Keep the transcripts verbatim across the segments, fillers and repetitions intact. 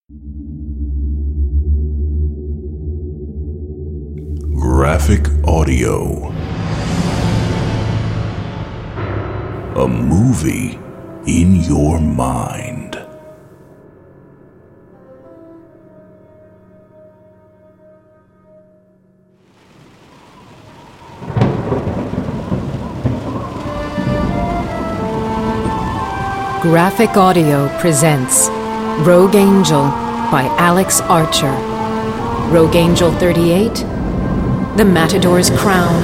Graphic audio. A movie in your mind. Graphic Audio presents Rogue Angel by Alex Archer. Rogue Angel thirty-eight, The Matador's Crown.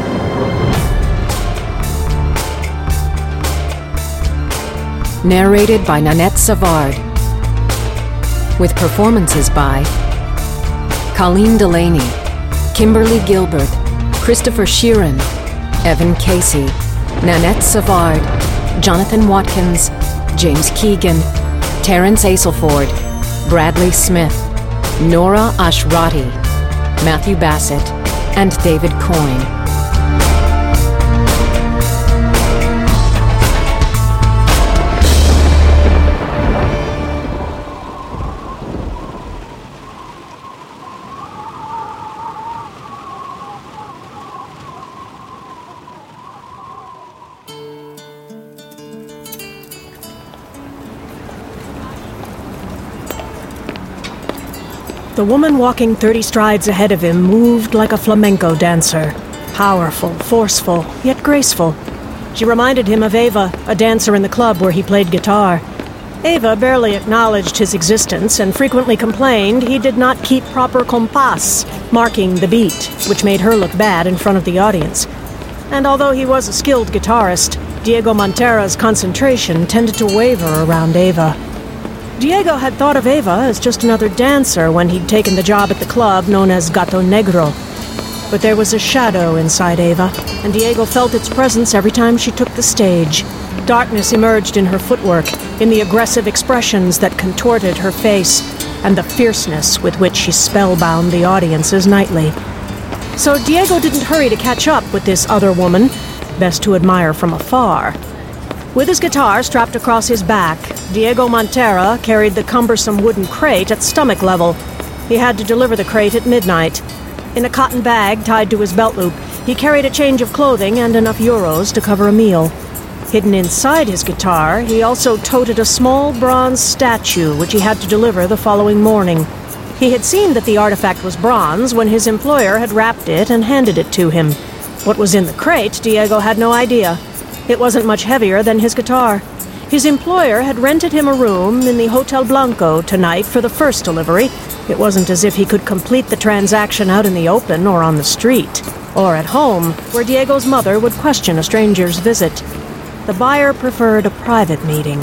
Narrated by Nanette Savard. With performances by Colleen Delaney, Kimberly Gilbert, Christopher Sheeran, Evan Casey, Nanette Savard, Jonathan Watkins, James Keegan, Terrence Aselford, Bradley Smith, Nora Ashrati, Matthew Bassett, and David Coyne. The woman walking thirty strides ahead of him moved like a flamenco dancer. Powerful, forceful, yet graceful. She reminded him of Ava, a dancer in the club where he played guitar. Ava barely acknowledged his existence and frequently complained he did not keep proper compás, marking the beat, which made her look bad in front of the audience. And although he was a skilled guitarist, Diego Montera's concentration tended to waver around Ava. Diego had thought of Ava as just another dancer when he'd taken the job at the club known as Gato Negro. But there was a shadow inside Ava, and Diego felt its presence every time she took the stage. Darkness emerged in her footwork, in the aggressive expressions that contorted her face, and the fierceness with which she spellbound the audiences nightly. So Diego didn't hurry to catch up with this other woman, best to admire from afar. With his guitar strapped across his back, Diego Montera carried the cumbersome wooden crate at stomach level. He had to deliver the crate at midnight. In a cotton bag tied to his belt loop, he carried a change of clothing and enough euros to cover a meal. Hidden inside his guitar, he also toted a small bronze statue which he had to deliver the following morning. He had seen that the artifact was bronze when his employer had wrapped it and handed it to him. What was in the crate, Diego had no idea. It wasn't much heavier than his guitar. His employer had rented him a room in the Hotel Blanco tonight for the first delivery. It wasn't as if he could complete the transaction out in the open or on the street, or at home, where Diego's mother would question a stranger's visit. The buyer preferred a private meeting.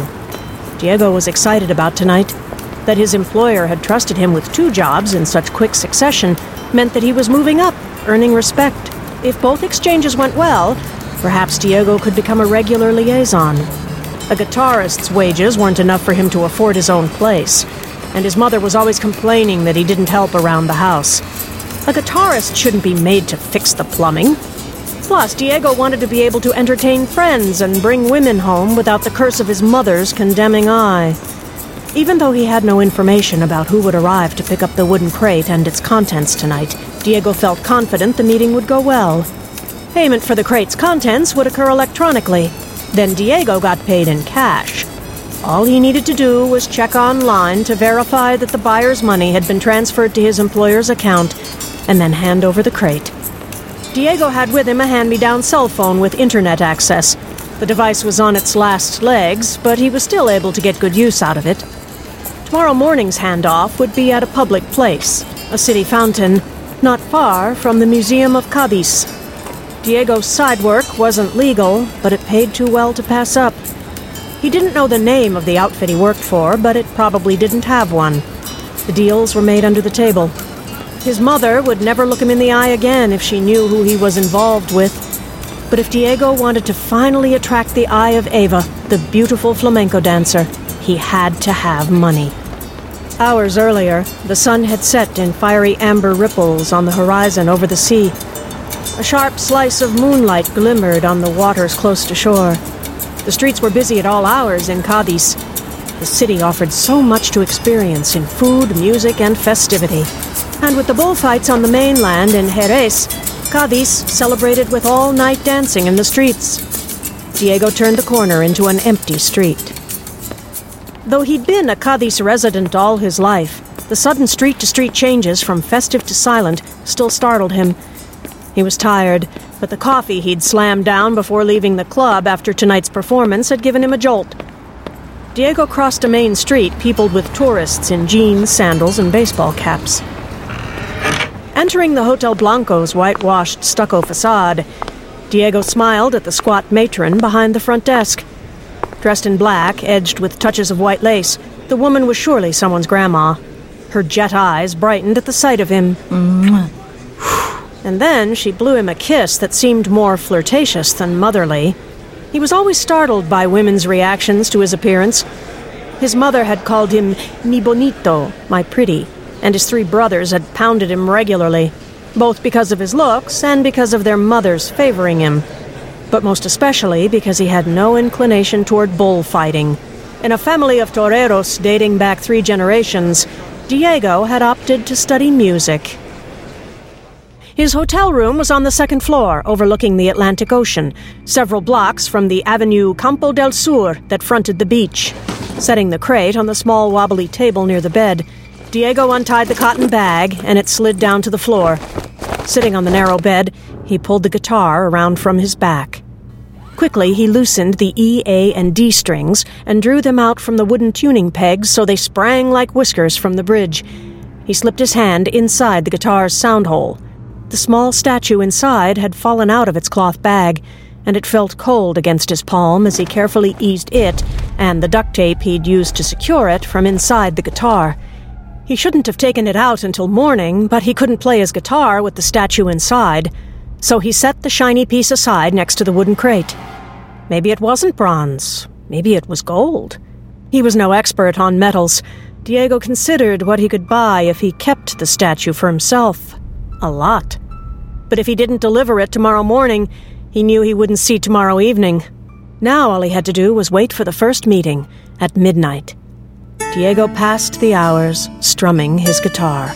Diego was excited about tonight. That his employer had trusted him with two jobs in such quick succession meant that he was moving up, earning respect. If both exchanges went well, perhaps Diego could become a regular liaison. A guitarist's wages weren't enough for him to afford his own place, and his mother was always complaining that he didn't help around the house. A guitarist shouldn't be made to fix the plumbing. Plus, Diego wanted to be able to entertain friends and bring women home without the curse of his mother's condemning eye. Even though he had no information about who would arrive to pick up the wooden crate and its contents tonight, Diego felt confident the meeting would go well. Payment for the crate's contents would occur electronically. Then Diego got paid in cash. All he needed to do was check online to verify that the buyer's money had been transferred to his employer's account, and then hand over the crate. Diego had with him a hand-me-down cell phone with internet access. The device was on its last legs, but he was still able to get good use out of it. Tomorrow morning's handoff would be at a public place, a city fountain, not far from the Museum of Cadiz. Diego's side work wasn't legal, but it paid too well to pass up. He didn't know the name of the outfit he worked for, but it probably didn't have one. The deals were made under the table. His mother would never look him in the eye again if she knew who he was involved with. But if Diego wanted to finally attract the eye of Ava, the beautiful flamenco dancer, he had to have money. Hours earlier, the sun had set in fiery amber ripples on the horizon over the sea. A sharp slice of moonlight glimmered on the waters close to shore. The streets were busy at all hours in Cadiz. The city offered so much to experience in food, music, and festivity. And with the bullfights on the mainland in Jerez, Cádiz celebrated with all-night dancing in the streets. Diego turned the corner into an empty street. Though he'd been a Cádiz resident all his life, the sudden street-to-street changes from festive to silent still startled him. He was tired, but the coffee he'd slammed down before leaving the club after tonight's performance had given him a jolt. Diego crossed a main street peopled with tourists in jeans, sandals, and baseball caps. Entering the Hotel Blanco's whitewashed stucco facade, Diego smiled at the squat matron behind the front desk. Dressed in black, edged with touches of white lace, the woman was surely someone's grandma. Her jet eyes brightened at the sight of him. Mm-hmm. And then she blew him a kiss that seemed more flirtatious than motherly. He was always startled by women's reactions to his appearance. His mother had called him mi bonito, my pretty, and his three brothers had pounded him regularly, both because of his looks and because of their mothers favoring him, but most especially because he had no inclination toward bullfighting. In a family of toreros dating back three generations, Diego had opted to study music. His hotel room was on the second floor, overlooking the Atlantic Ocean, several blocks from the Avenue Campo del Sur that fronted the beach. Setting the crate on the small wobbly table near the bed, Diego untied the cotton bag, and it slid down to the floor. Sitting on the narrow bed, he pulled the guitar around from his back. Quickly, he loosened the E, A, and D strings and drew them out from the wooden tuning pegs so they sprang like whiskers from the bridge. He slipped his hand inside the guitar's sound hole. The small statue inside had fallen out of its cloth bag, and it felt cold against his palm as he carefully eased it and the duct tape he'd used to secure it from inside the guitar. He shouldn't have taken it out until morning, but he couldn't play his guitar with the statue inside, so he set the shiny piece aside next to the wooden crate. Maybe it wasn't bronze. Maybe it was gold. He was no expert on metals. Diego considered what he could buy if he kept the statue for himself. A lot. But if he didn't deliver it tomorrow morning, he knew he wouldn't see tomorrow evening. Now all he had to do was wait for the first meeting at midnight. Diego passed the hours strumming his guitar.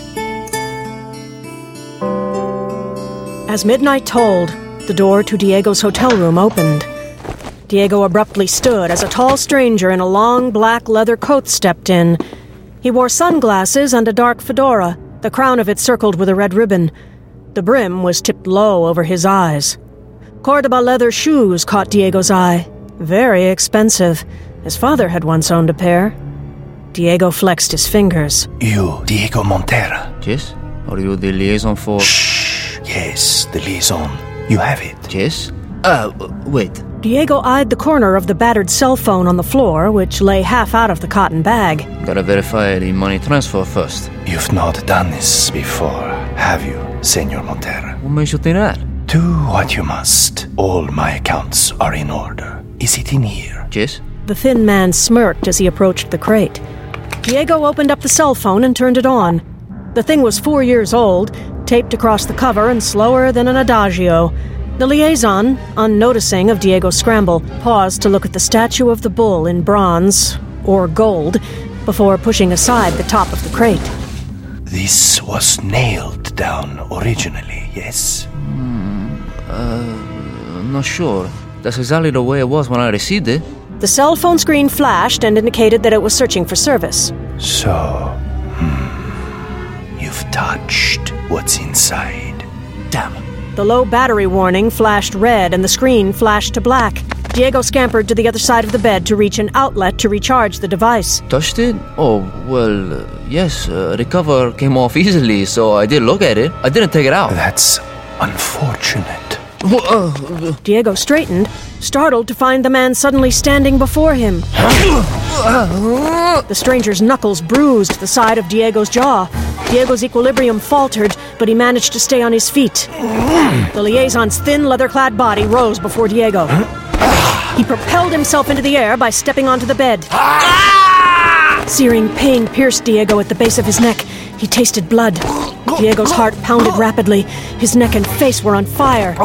As midnight tolled, the door to Diego's hotel room opened. Diego abruptly stood as a tall stranger in a long black leather coat stepped in. He wore sunglasses and a dark fedora, the crown of it circled with a red ribbon. The brim was tipped low over his eyes. Cordoba leather shoes caught Diego's eye. Very expensive. His father had once owned a pair. Diego flexed his fingers. You, Diego Montera? Yes? Are you the liaison for... Shh! Yes, the liaison. You have it. Yes? Uh, wait. Diego eyed the corner of the battered cell phone on the floor, which lay half out of the cotton bag. Gotta verify the money transfer first. You've not done this before, have you, Senor Montera? What makes you think that? Do what you must. All my accounts are in order. Is it in here? Yes? The thin man smirked as he approached the crate. Diego opened up the cell phone and turned it on. The thing was four years old, taped across the cover and slower than an adagio. The liaison, unnoticing of Diego's scramble, paused to look at the statue of the bull in bronze, or gold, before pushing aside the top of the crate. This was nailed down originally, yes? Hmm, uh, I'm not sure. That's exactly the way it was when I received it. The cell phone screen flashed and indicated that it was searching for service. So, hmm, you've touched what's inside. Damn. The low battery warning flashed red and the screen flashed to black. Diego scampered to the other side of the bed to reach an outlet to recharge the device. Touched it? Oh, well, uh, yes. Uh, the cover came off easily, so I did look at it. I didn't take it out. That's unfortunate. Diego straightened, startled to find the man suddenly standing before him. The stranger's knuckles bruised the side of Diego's jaw. Diego's equilibrium faltered, but he managed to stay on his feet. The liaison's thin, leather-clad body rose before Diego. He propelled himself into the air by stepping onto the bed. Searing pain pierced Diego at the base of his neck. He tasted blood. Diego's heart pounded rapidly. His neck and face were on fire.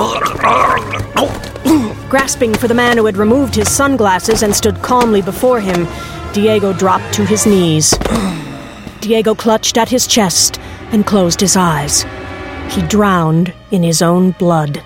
Grasping for the man who had removed his sunglasses and stood calmly before him, Diego dropped to his knees. Diego clutched at his chest and closed his eyes. He drowned in his own blood.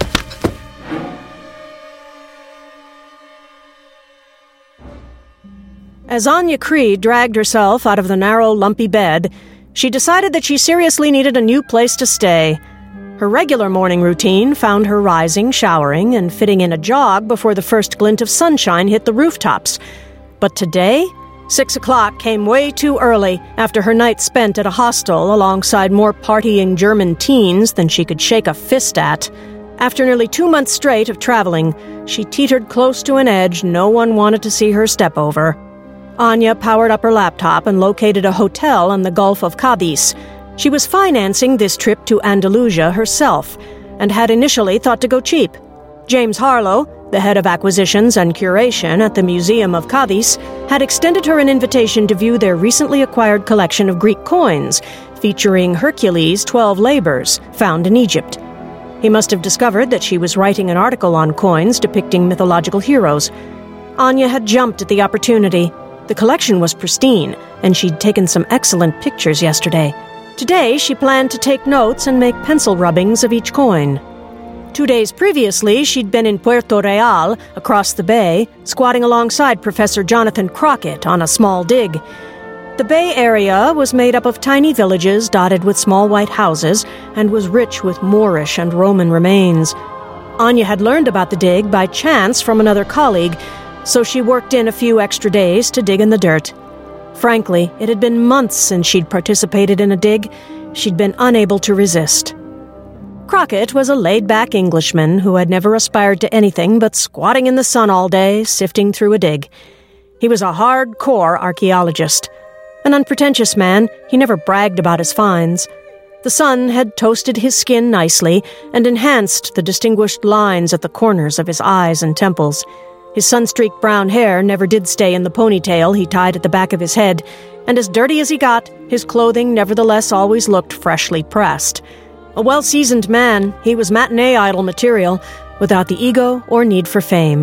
As Anya Creed dragged herself out of the narrow, lumpy bed, she decided that she seriously needed a new place to stay. Her regular morning routine found her rising, showering, and fitting in a jog before the first glint of sunshine hit the rooftops. But today, six o'clock came way too early after her night spent at a hostel alongside more partying German teens than she could shake a fist at. After nearly two months straight of traveling, she teetered close to an edge no one wanted to see her step over. Anya powered up her laptop and located a hotel on the Gulf of Cadiz. She was financing this trip to Andalusia herself, and had initially thought to go cheap. James Harlow, the head of acquisitions and curation at the Museum of Cadiz, had extended her an invitation to view their recently acquired collection of Greek coins, featuring Hercules' twelve labors, found in Egypt. He must have discovered that she was writing an article on coins depicting mythological heroes. Anya had jumped at the opportunity. The collection was pristine, and she'd taken some excellent pictures yesterday. Today, she planned to take notes and make pencil rubbings of each coin. Two days previously, she'd been in Puerto Real, across the bay, squatting alongside Professor Jonathan Crockett on a small dig. The Bay Area was made up of tiny villages dotted with small white houses and was rich with Moorish and Roman remains. Anya had learned about the dig by chance from another colleague, so she worked in a few extra days to dig in the dirt. Frankly, it had been months since she'd participated in a dig. She'd been unable to resist. Crockett was a laid-back Englishman who had never aspired to anything but squatting in the sun all day, sifting through a dig. He was a hardcore archaeologist. An unpretentious man, he never bragged about his finds. The sun had toasted his skin nicely and enhanced the distinguished lines at the corners of his eyes and temples. His sun-streaked brown hair never did stay in the ponytail he tied at the back of his head, and as dirty as he got, his clothing nevertheless always looked freshly pressed. A well-seasoned man, he was matinee idol material, without the ego or need for fame.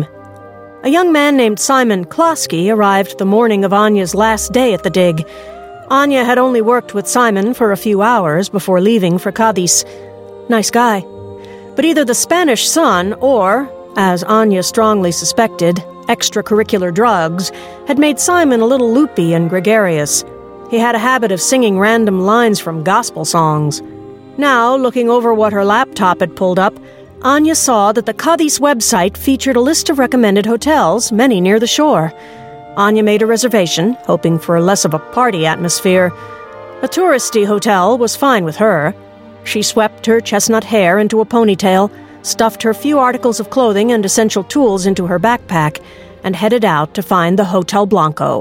A young man named Simon Klosky arrived the morning of Anya's last day at the dig. Anya had only worked with Simon for a few hours before leaving for Cadiz. Nice guy. But either the Spanish sun or, as Anya strongly suspected, extracurricular drugs had made Simon a little loopy and gregarious. He had a habit of singing random lines from gospel songs. Now, looking over what her laptop had pulled up, Anya saw that the Cadiz website featured a list of recommended hotels, many near the shore. Anya made a reservation, hoping for less of a party atmosphere. A touristy hotel was fine with her. She swept her chestnut hair into a ponytail, stuffed her few articles of clothing and essential tools into her backpack, and headed out to find the Hotel Blanco.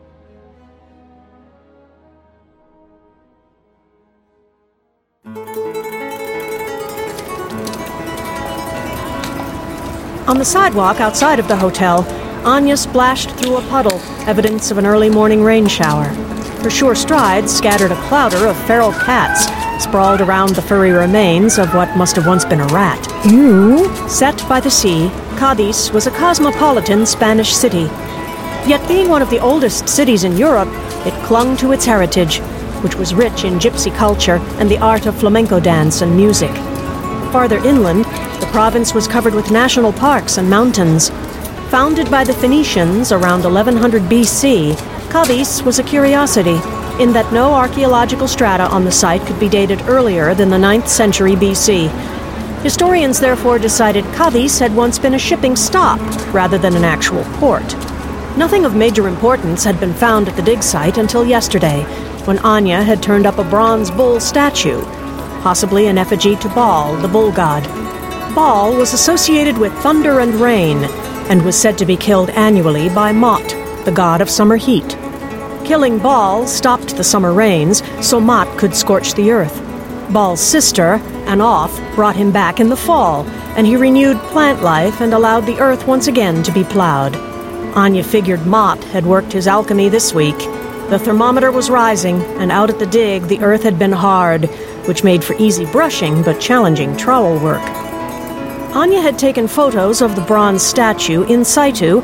On the sidewalk outside of the hotel, Anya splashed through a puddle, evidence of an early morning rain shower. Her sure strides scattered a clouder of feral cats, sprawled around the furry remains of what must have once been a rat. Ew. Set by the sea, Cadiz was a cosmopolitan Spanish city. Yet being one of the oldest cities in Europe, it clung to its heritage, which was rich in gypsy culture and the art of flamenco dance and music. Farther inland, the province was covered with national parks and mountains. Founded by the Phoenicians around eleven hundred B C, Cadiz was a curiosity, in that no archaeological strata on the site could be dated earlier than the ninth century B C. Historians therefore decided Cadiz had once been a shipping stop rather than an actual port. Nothing of major importance had been found at the dig site until yesterday, when Anya had turned up a bronze bull statue, possibly an effigy to Baal, the bull god. Baal was associated with thunder and rain, and was said to be killed annually by Mot, the god of summer heat. Killing Baal stopped the summer rains, so Mot could scorch the earth. Baal's sister, Anoth, brought him back in the fall, and he renewed plant life and allowed the earth once again to be plowed. Anya figured Mot had worked his alchemy this week. The thermometer was rising, and out at the dig the earth had been hard, which made for easy brushing but challenging trowel work. Anya had taken photos of the bronze statue in situ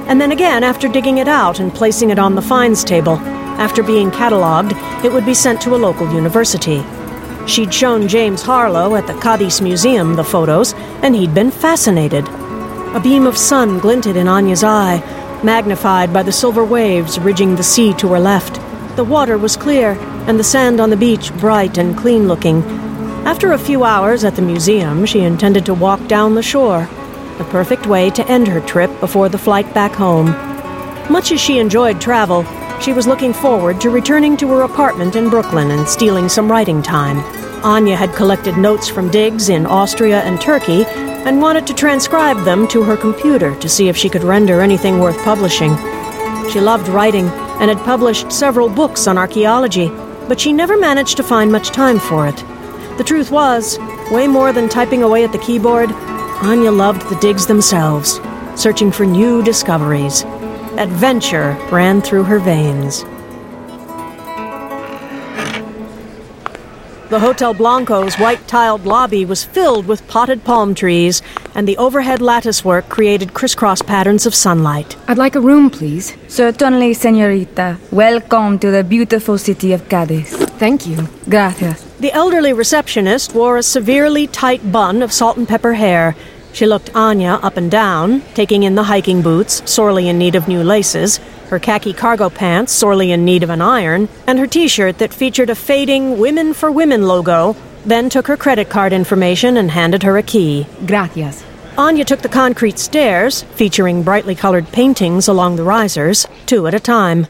and then again after digging it out and placing it on the fines table. After being catalogued, it would be sent to a local university. She'd shown James Harlow at the Cadiz Museum the photos, and he'd been fascinated. A beam of sun glinted in Anya's eye, magnified by the silver waves ridging the sea to her left. The water was clear, and the sand on the beach bright and clean-looking. After a few hours at the museum, she intended to walk down the shore, the perfect way to end her trip before the flight back home. Much as she enjoyed travel, she was looking forward to returning to her apartment in Brooklyn and stealing some writing time. Anya had collected notes from digs in Austria and Turkey and wanted to transcribe them to her computer to see if she could render anything worth publishing. She loved writing and had published several books on archaeology, but she never managed to find much time for it. The truth was, way more than typing away at the keyboard, Anya loved the digs themselves, searching for new discoveries. Adventure ran through her veins. The Hotel Blanco's white-tiled lobby was filled with potted palm trees, and the overhead latticework created crisscross patterns of sunlight. I'd like a room, please. Certainly, señorita. Welcome to the beautiful city of Cadiz. Thank you. Gracias. The elderly receptionist wore a severely tight bun of salt and pepper hair. She looked Anya up and down, taking in the hiking boots, sorely in need of new laces, her khaki cargo pants, sorely in need of an iron, and her t-shirt that featured a fading Women for Women logo, then took her credit card information and handed her a key. Gracias. Anya took the concrete stairs, featuring brightly colored paintings along the risers, two at a time.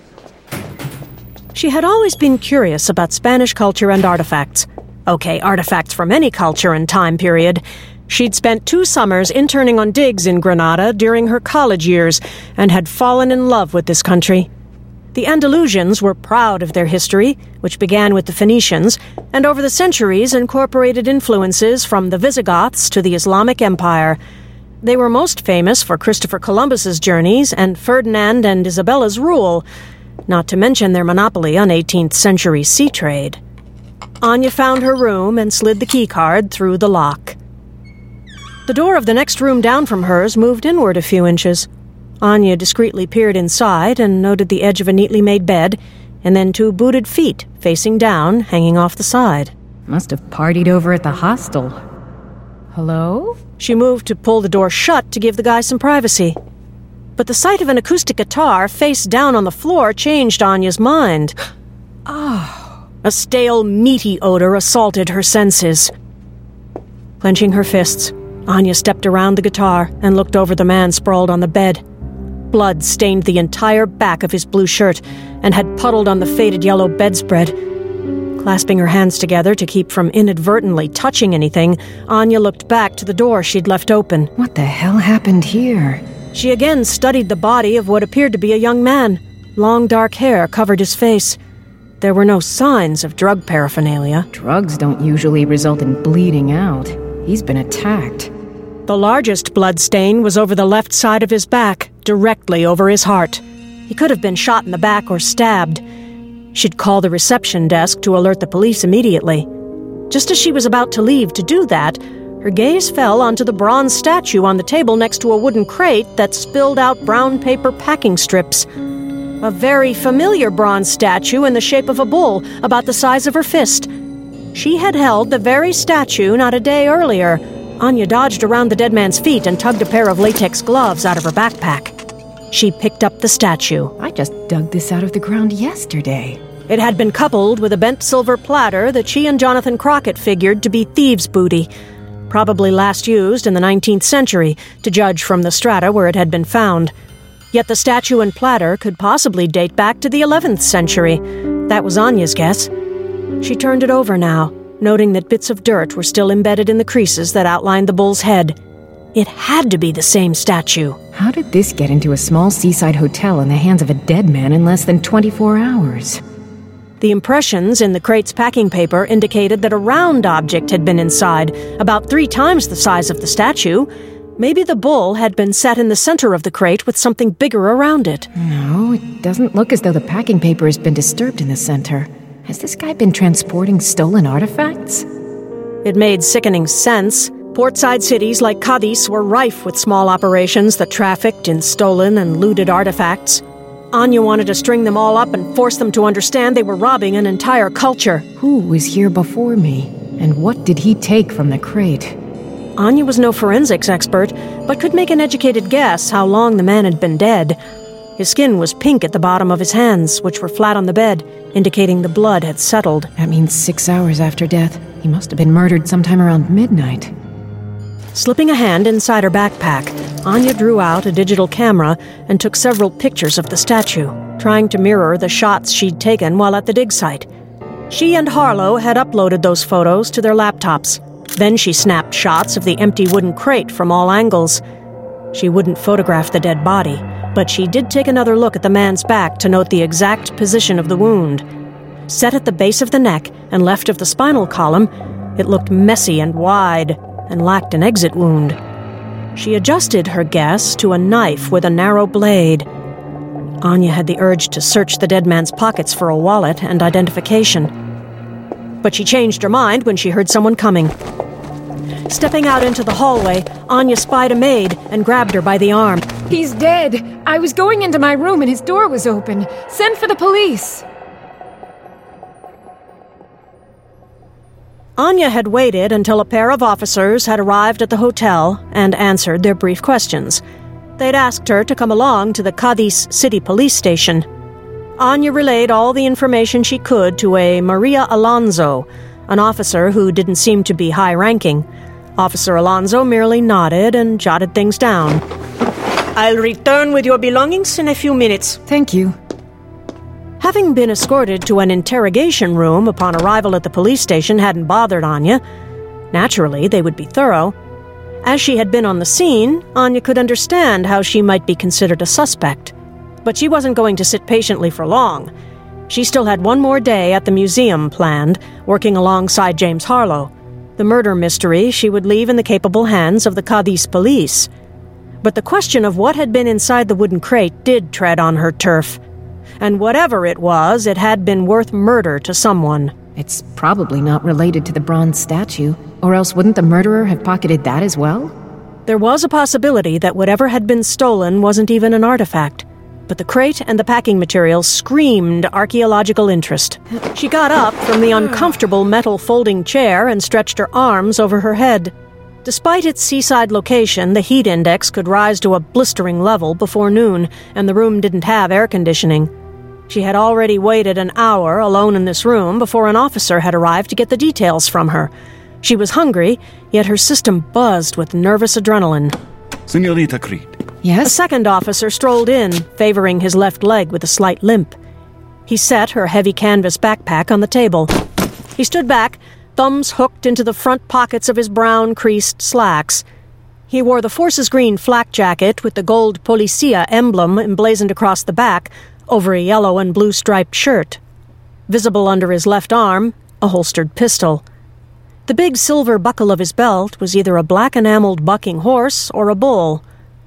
She had always been curious about Spanish culture and artifacts. Okay, artifacts from any culture and time period. She'd spent two summers interning on digs in Granada during her college years and had fallen in love with this country. The Andalusians were proud of their history, which began with the Phoenicians, and over the centuries incorporated influences from the Visigoths to the Islamic Empire. They were most famous for Christopher Columbus's journeys and Ferdinand and Isabella's rule, not to mention their monopoly on eighteenth century sea trade. Anya found her room and slid the keycard through the lock. The door of the next room down from hers moved inward a few inches. Anya discreetly peered inside and noted the edge of a neatly made bed, and then two booted feet facing down, hanging off the side. Must have partied over at the hostel. Hello? She moved to pull the door shut to give the guy some privacy. But the sight of an acoustic guitar face down on the floor changed Anya's mind. Oh. A stale, meaty odor assaulted her senses. Clenching her fists, Anya stepped around the guitar and looked over the man sprawled on the bed. Blood stained the entire back of his blue shirt and had puddled on the faded yellow bedspread. Clasping her hands together to keep from inadvertently touching anything, Anya looked back to the door she'd left open. What the hell happened here? She again studied the body of what appeared to be a young man. Long dark hair covered his face. There were no signs of drug paraphernalia. Drugs don't usually result in bleeding out. He's been attacked. The largest blood stain was over the left side of his back, directly over his heart. He could have been shot in the back or stabbed. She'd call the reception desk to alert the police immediately. Just as she was about to leave to do that, her gaze fell onto the bronze statue on the table next to a wooden crate that spilled out brown paper packing strips. A very familiar bronze statue in the shape of a bull, about the size of her fist. She had held the very statue not a day earlier. Anya dodged around the dead man's feet and tugged a pair of latex gloves out of her backpack. She picked up the statue. I just dug this out of the ground yesterday. It had been coupled with a bent silver platter that she and Jonathan Crockett figured to be thieves' booty, probably last used in the nineteenth century, to judge from the strata where it had been found. Yet the statue and platter could possibly date back to the eleventh century. That was Anya's guess. She turned it over now, noting that bits of dirt were still embedded in the creases that outlined the bull's head. It had to be the same statue. How did this get into a small seaside hotel in the hands of a dead man in less than twenty-four hours? The impressions in the crate's packing paper indicated that a round object had been inside, about three times the size of the statue. Maybe the bull had been set in the center of the crate with something bigger around it. No, it doesn't look as though the packing paper has been disturbed in the center. Has this guy been transporting stolen artifacts? It made sickening sense. Portside cities like Cadiz were rife with small operations that trafficked in stolen and looted artifacts. Anya wanted to string them all up and force them to understand they were robbing an entire culture. Who was here before me? And what did he take from the crate? Anya was no forensics expert, but could make an educated guess how long the man had been dead. His skin was pink at the bottom of his hands, which were flat on the bed, indicating the blood had settled. That means six hours after death. He must have been murdered sometime around midnight. Slipping a hand inside her backpack, Anya drew out a digital camera and took several pictures of the statue, trying to mirror the shots she'd taken while at the dig site. She and Harlow had uploaded those photos to their laptops. Then she snapped shots of the empty wooden crate from all angles. She wouldn't photograph the dead body, but she did take another look at the man's back to note the exact position of the wound. Set at the base of the neck and left of the spinal column, it looked messy and wide and lacked an exit wound. She adjusted her guess to a knife with a narrow blade. Anya had the urge to search the dead man's pockets for a wallet and identification. But she changed her mind when she heard someone coming. Stepping out into the hallway, Anya spied a maid and grabbed her by the arm. He's dead. I was going into my room and his door was open. Send for the police. Anya had waited until a pair of officers had arrived at the hotel and answered their brief questions. They'd asked her to come along to the Cadiz City Police Station. Anya relayed all the information she could to a Maria Alonso, an officer who didn't seem to be high-ranking. Officer Alonso merely nodded and jotted things down. I'll return with your belongings in a few minutes. Thank you. Having been escorted to an interrogation room upon arrival at the police station hadn't bothered Anya. Naturally, they would be thorough. As she had been on the scene, Anya could understand how she might be considered a suspect. But she wasn't going to sit patiently for long. She still had one more day at the museum planned, working alongside James Harlow. The murder mystery she would leave in the capable hands of the Cadiz police. But the question of what had been inside the wooden crate did tread on her turf. And whatever it was, it had been worth murder to someone. It's probably not related to the bronze statue, or else wouldn't the murderer have pocketed that as well? There was a possibility that whatever had been stolen wasn't even an artifact. But the crate and the packing materials screamed archaeological interest. She got up from the uncomfortable metal folding chair and stretched her arms over her head. Despite its seaside location, the heat index could rise to a blistering level before noon, and the room didn't have air conditioning. She had already waited an hour alone in this room before an officer had arrived to get the details from her. She was hungry, yet her system buzzed with nervous adrenaline. Senorita Creed. Yes? A second officer strolled in, favoring his left leg with a slight limp. He set her heavy canvas backpack on the table. He stood back, thumbs hooked into the front pockets of his brown, creased slacks. He wore the Forces Green flak jacket with the gold Policia emblem emblazoned across the back over a yellow and blue striped shirt. Visible under his left arm, a holstered pistol. The big silver buckle of his belt was either a black enameled bucking horse or a bull.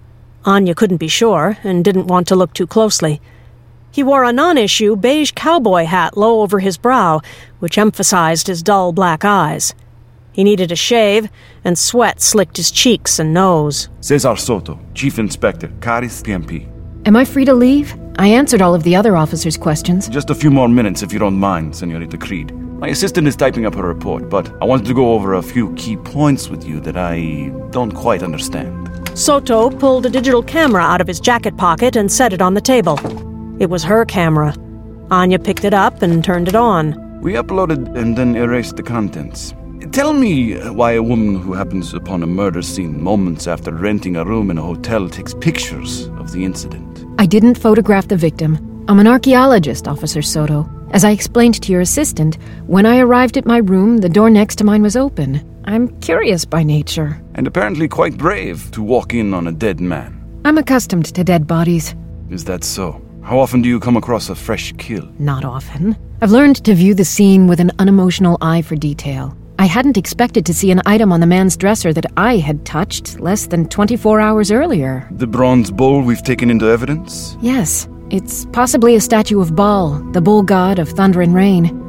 Anya couldn't be sure and didn't want to look too closely. He wore a non-issue beige cowboy hat low over his brow, which emphasized his dull black eyes. He needed a shave, and sweat slicked his cheeks and nose. Cesar Soto, Chief Inspector, Cadiz P M P. Am I free to leave? I answered all of the other officers' questions. Just a few more minutes if you don't mind, Senorita Creed. My assistant is typing up her report, but I wanted to go over a few key points with you that I don't quite understand. Soto pulled a digital camera out of his jacket pocket and set it on the table. It was her camera. Anya picked it up and turned it on. We uploaded and then erased the contents. Tell me why a woman who happens upon a murder scene moments after renting a room in a hotel takes pictures of the incident. I didn't photograph the victim. I'm an archaeologist, Officer Soto. As I explained to your assistant, when I arrived at my room, the door next to mine was open. I'm curious by nature. And apparently quite brave to walk in on a dead man. I'm accustomed to dead bodies. Is that so? How often do you come across a fresh kill? Not often. I've learned to view the scene with an unemotional eye for detail. I hadn't expected to see an item on the man's dresser that I had touched less than twenty-four hours earlier. The bronze bull we've taken into evidence? Yes. It's possibly a statue of Baal, the bull god of thunder and rain.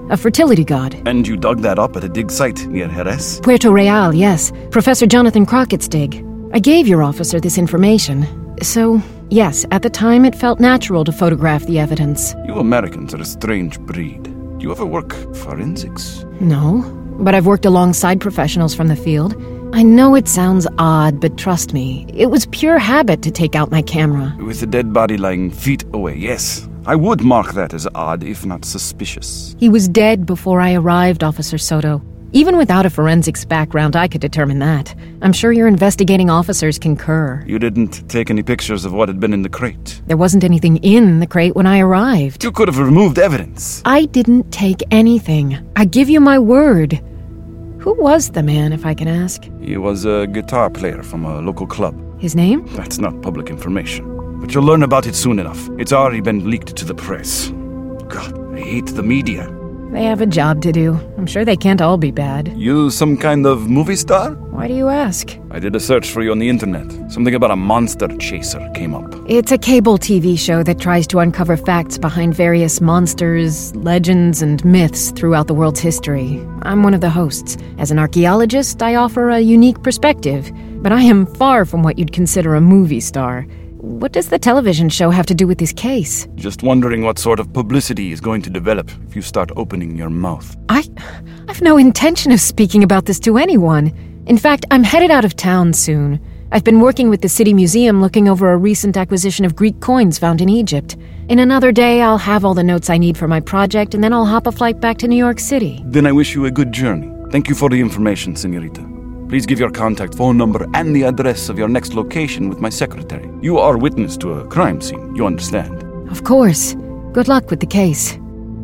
a fertility god. And you dug that up at a dig site near Jerez? Puerto Real, yes. Professor Jonathan Crockett's dig. I gave your officer this information. So, yes, at the time it felt natural to photograph the evidence. You Americans are a strange breed. Do you ever work forensics? No, but I've worked alongside professionals from the field. I know it sounds odd, but trust me, it was pure habit to take out my camera. With the dead body lying feet away, yes. I would mark that as odd, if not suspicious. He was dead before I arrived, Officer Soto. Even without a forensics background, I could determine that. I'm sure your investigating officers concur. You didn't take any pictures of what had been in the crate? There wasn't anything in the crate when I arrived. You could have removed evidence. I didn't take anything. I give you my word. Who was the man, if I can ask? He was a guitar player from a local club. His name? That's not public information. But you'll learn about it soon enough. It's already been leaked to the press. God, I hate the media. They have a job to do. I'm sure they can't all be bad. You some kind of movie star? Why do you ask? I did a search for you on the internet. Something about a monster chaser came up. It's a cable T V show that tries to uncover facts behind various monsters, legends, and myths throughout the world's history. I'm one of the hosts. As an archaeologist, I offer a unique perspective, but I am far from what you'd consider a movie star. What does the television show have to do with this case? Just wondering what sort of publicity is going to develop if you start opening your mouth. I... I've no intention of speaking about this to anyone. In fact, I'm headed out of town soon. I've been working with the City Museum looking over a recent acquisition of Greek coins found in Egypt. In another day, I'll have all the notes I need for my project, and then I'll hop a flight back to New York City. Then I wish you a good journey. Thank you for the information, señorita. Please give your contact phone number and the address of your next location with my secretary. You are witness to a crime scene, you understand? Of course. Good luck with the case.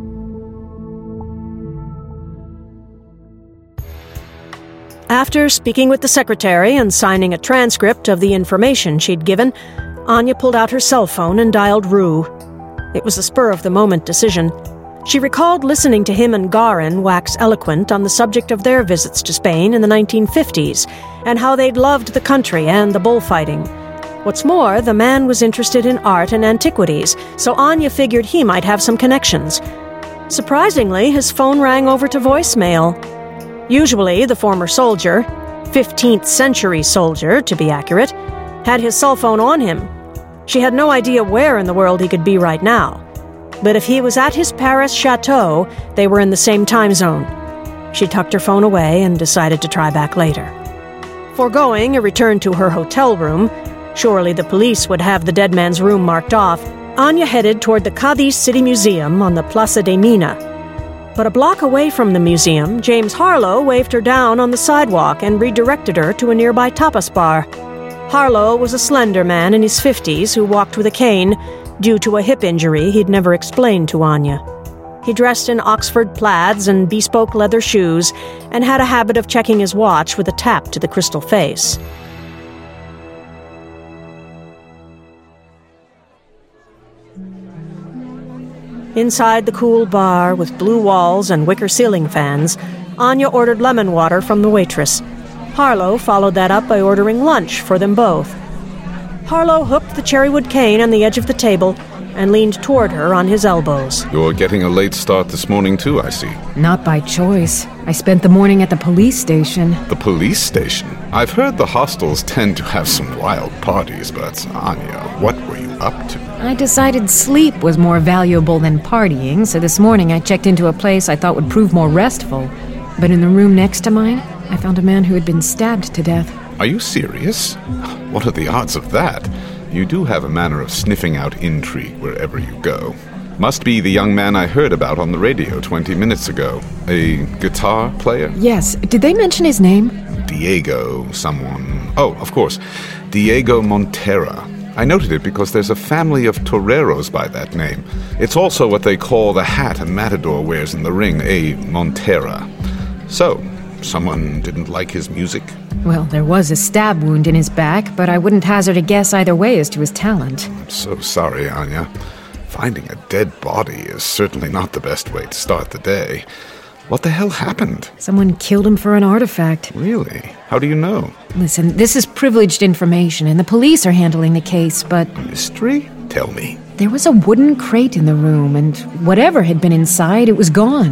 After speaking with the secretary and signing a transcript of the information she'd given, Anya pulled out her cell phone and dialed Rue. It was a spur-of-the-moment decision. She recalled listening to him and Garin wax eloquent on the subject of their visits to Spain in the nineteen fifties, and how they'd loved the country and the bullfighting. What's more, the man was interested in art and antiquities, so Anya figured he might have some connections. Surprisingly, his phone rang over to voicemail. Usually, the former soldier, fifteenth century soldier, to be accurate, had his cell phone on him. She had no idea where in the world he could be right now. But if he was at his Paris chateau, they were in the same time zone. She tucked her phone away and decided to try back later. Foregoing a return to her hotel room, surely the police would have the dead man's room marked off, Anya headed toward the Cadiz City Museum on the Plaza de Mina. But a block away from the museum, James Harlow waved her down on the sidewalk and redirected her to a nearby tapas bar. Harlow was a slender man in his fifties who walked with a cane, due to a hip injury he'd never explained to Anya. He dressed in Oxford plaids and bespoke leather shoes, and had a habit of checking his watch with a tap to the crystal face. Inside the cool bar, with blue walls and wicker ceiling fans, Anya ordered lemon water from the waitress. Harlow followed that up by ordering lunch for them both. Harlow hooked the cherrywood cane on the edge of the table and leaned toward her on his elbows. You're getting a late start this morning, too, I see. Not by choice. I spent the morning at the police station. The police station? I've heard the hostels tend to have some wild parties, but Anya, what were you up to? I decided sleep was more valuable than partying, so this morning I checked into a place I thought would prove more restful. But in the room next to mine, I found a man who had been stabbed to death. Are you serious? What are the odds of that? You do have a manner of sniffing out intrigue wherever you go. Must be the young man I heard about on the radio twenty minutes ago. A guitar player? Yes. Did they mention his name? Diego someone. Oh, of course. Diego Montera. I noted it because there's a family of toreros by that name. It's also what they call the hat a matador wears in the ring, a montera. So, someone didn't like his music? Well, there was a stab wound in his back, but I wouldn't hazard a guess either way as to his talent. I'm so sorry, Anya. Finding a dead body is certainly not the best way to start the day. What the hell happened? Someone killed him for an artifact. Really? How do you know? Listen, this is privileged information, and the police are handling the case, but... Mystery? Tell me. There was a wooden crate in the room, and whatever had been inside, it was gone.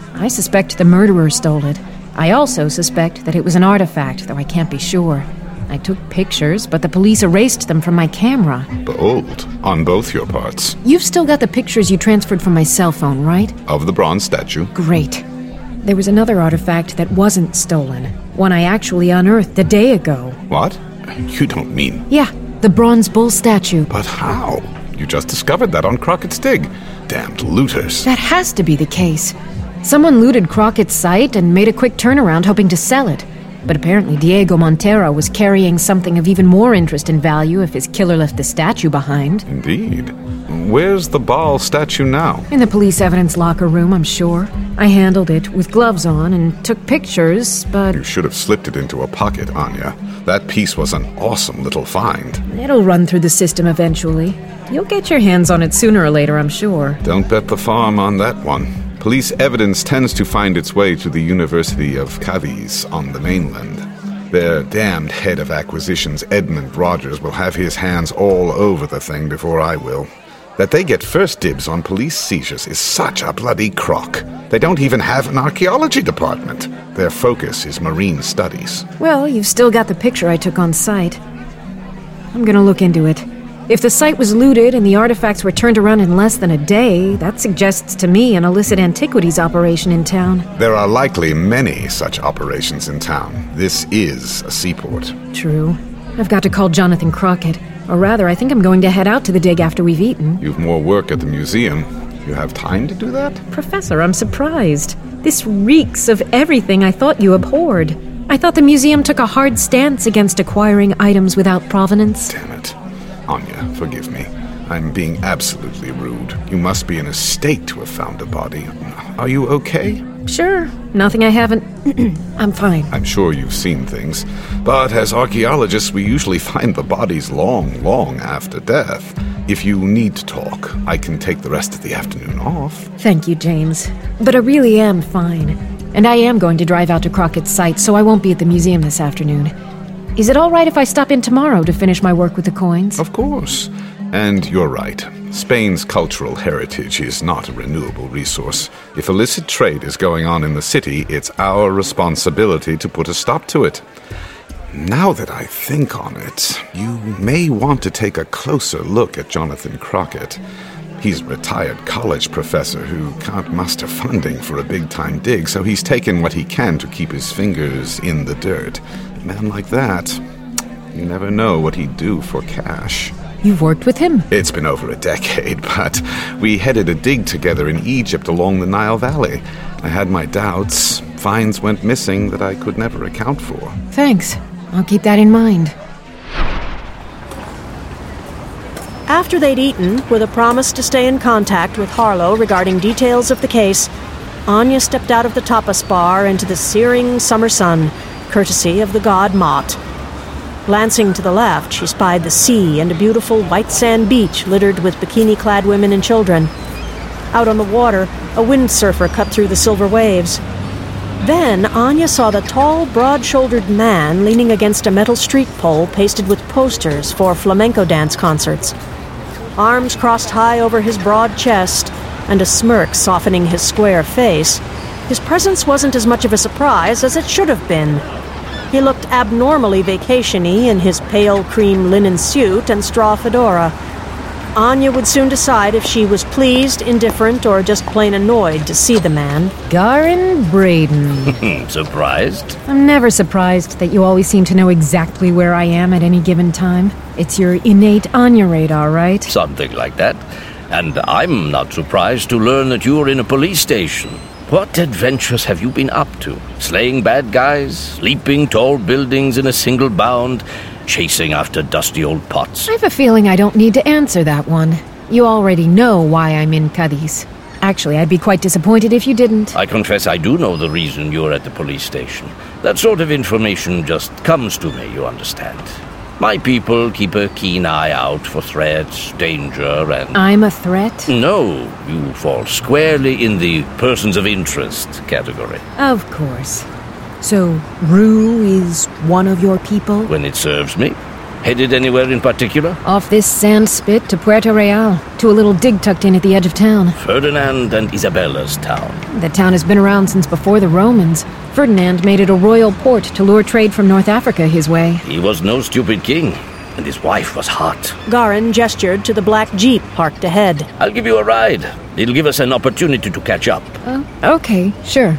I suspect the murderer stole it. I also suspect that it was an artifact, though I can't be sure. I took pictures, but the police erased them from my camera. Bold. On both your parts. You've still got the pictures you transferred from my cell phone, right? Of the bronze statue. Great. There was another artifact that wasn't stolen. One I actually unearthed a day ago. What? You don't mean... Yeah, the bronze bull statue. But how? You just discovered that on Crockett's Dig. Damned looters. That has to be the case. Someone looted Crockett's site and made a quick turnaround hoping to sell it. But apparently Diego Montero was carrying something of even more interest and value if his killer left the statue behind. Indeed. Where's the Baal statue now? In the police evidence locker room, I'm sure. I handled it with gloves on and took pictures, but... You should have slipped it into a pocket, Anya. That piece was an awesome little find. It'll run through the system eventually. You'll get your hands on it sooner or later, I'm sure. Don't bet the farm on that one. Police evidence tends to find its way to the University of Cadiz on the mainland. Their damned head of acquisitions, Edmund Rogers, will have his hands all over the thing before I will. That they get first dibs on police seizures is such a bloody crock. They don't even have an archaeology department. Their focus is marine studies. Well, you've still got the picture I took on site. I'm gonna look into it. If the site was looted and the artifacts were turned around in less than a day, that suggests to me an illicit antiquities operation in town. There are likely many such operations in town. This is a seaport. True. I've got to call Jonathan Crockett. Or rather, I think I'm going to head out to the dig after we've eaten. You've more work at the museum. You have time to do that? Professor, I'm surprised. This reeks of everything I thought you abhorred. I thought the museum took a hard stance against acquiring items without provenance. Damn it. Anya, forgive me. I'm being absolutely rude. You must be in a state to have found a body. Are you okay? Sure. Nothing I haven't... I'm fine. I'm sure you've seen things. But as archaeologists, we usually find the bodies long, long after death. If you need to talk, I can take the rest of the afternoon off. Thank you, James. But I really am fine. And I am going to drive out to Crockett's site, so I won't be at the museum this afternoon. Is it all right if I stop in tomorrow to finish my work with the coins? Of course. And you're right. Spain's cultural heritage is not a renewable resource. If illicit trade is going on in the city, it's our responsibility to put a stop to it. Now that I think on it, you may want to take a closer look at Jonathan Crockett. He's a retired college professor who can't muster funding for a big-time dig, so he's taken what he can to keep his fingers in the dirt. A man like that, you never know what he'd do for cash. You've worked with him? It's been over a decade, but we headed a dig together in Egypt along the Nile Valley. I had my doubts. Finds went missing that I could never account for. Thanks. I'll keep that in mind. After they'd eaten, with a promise to stay in contact with Harlow regarding details of the case, Anya stepped out of the tapas bar into the searing summer sun, courtesy of the god Mott. Glancing to the left, she spied the sea and a beautiful white sand beach littered with bikini-clad women and children. Out on the water, a windsurfer cut through the silver waves. Then Anya saw the tall, broad-shouldered man leaning against a metal street pole pasted with posters for flamenco dance concerts. Arms crossed high over his broad chest and a smirk softening his square face, his presence wasn't as much of a surprise as it should have been. He looked abnormally vacation-y in his pale cream linen suit and straw fedora. Anya would soon decide if she was pleased, indifferent, or just plain annoyed to see the man. Garin Braden. Surprised? I'm never surprised that you always seem to know exactly where I am at any given time. It's your innate Anya radar, right? Something like that. And I'm not surprised to learn that you're in a police station. What adventures have you been up to? Slaying bad guys? Leaping tall buildings in a single bound? Chasing after dusty old pots? I have a feeling I don't need to answer that one. You already know why I'm in Cadiz. Actually, I'd be quite disappointed if you didn't. I confess I do know the reason you're at the police station. That sort of information just comes to me, you understand. My people keep a keen eye out for threats, danger, and... I'm a threat? No, you fall squarely in the persons of interest category. Of course. So, Rue is one of your people? When it serves me. Headed anywhere in particular? Off this sand spit to Puerto Real, to a little dig tucked in at the edge of town. Ferdinand and Isabella's town. The town has been around since before the Romans. Ferdinand made it a royal port to lure trade from North Africa his way. He was no stupid king, and his wife was hot. Garin gestured to the black jeep parked ahead. I'll give you a ride. It'll give us an opportunity to catch up. Oh, okay, sure.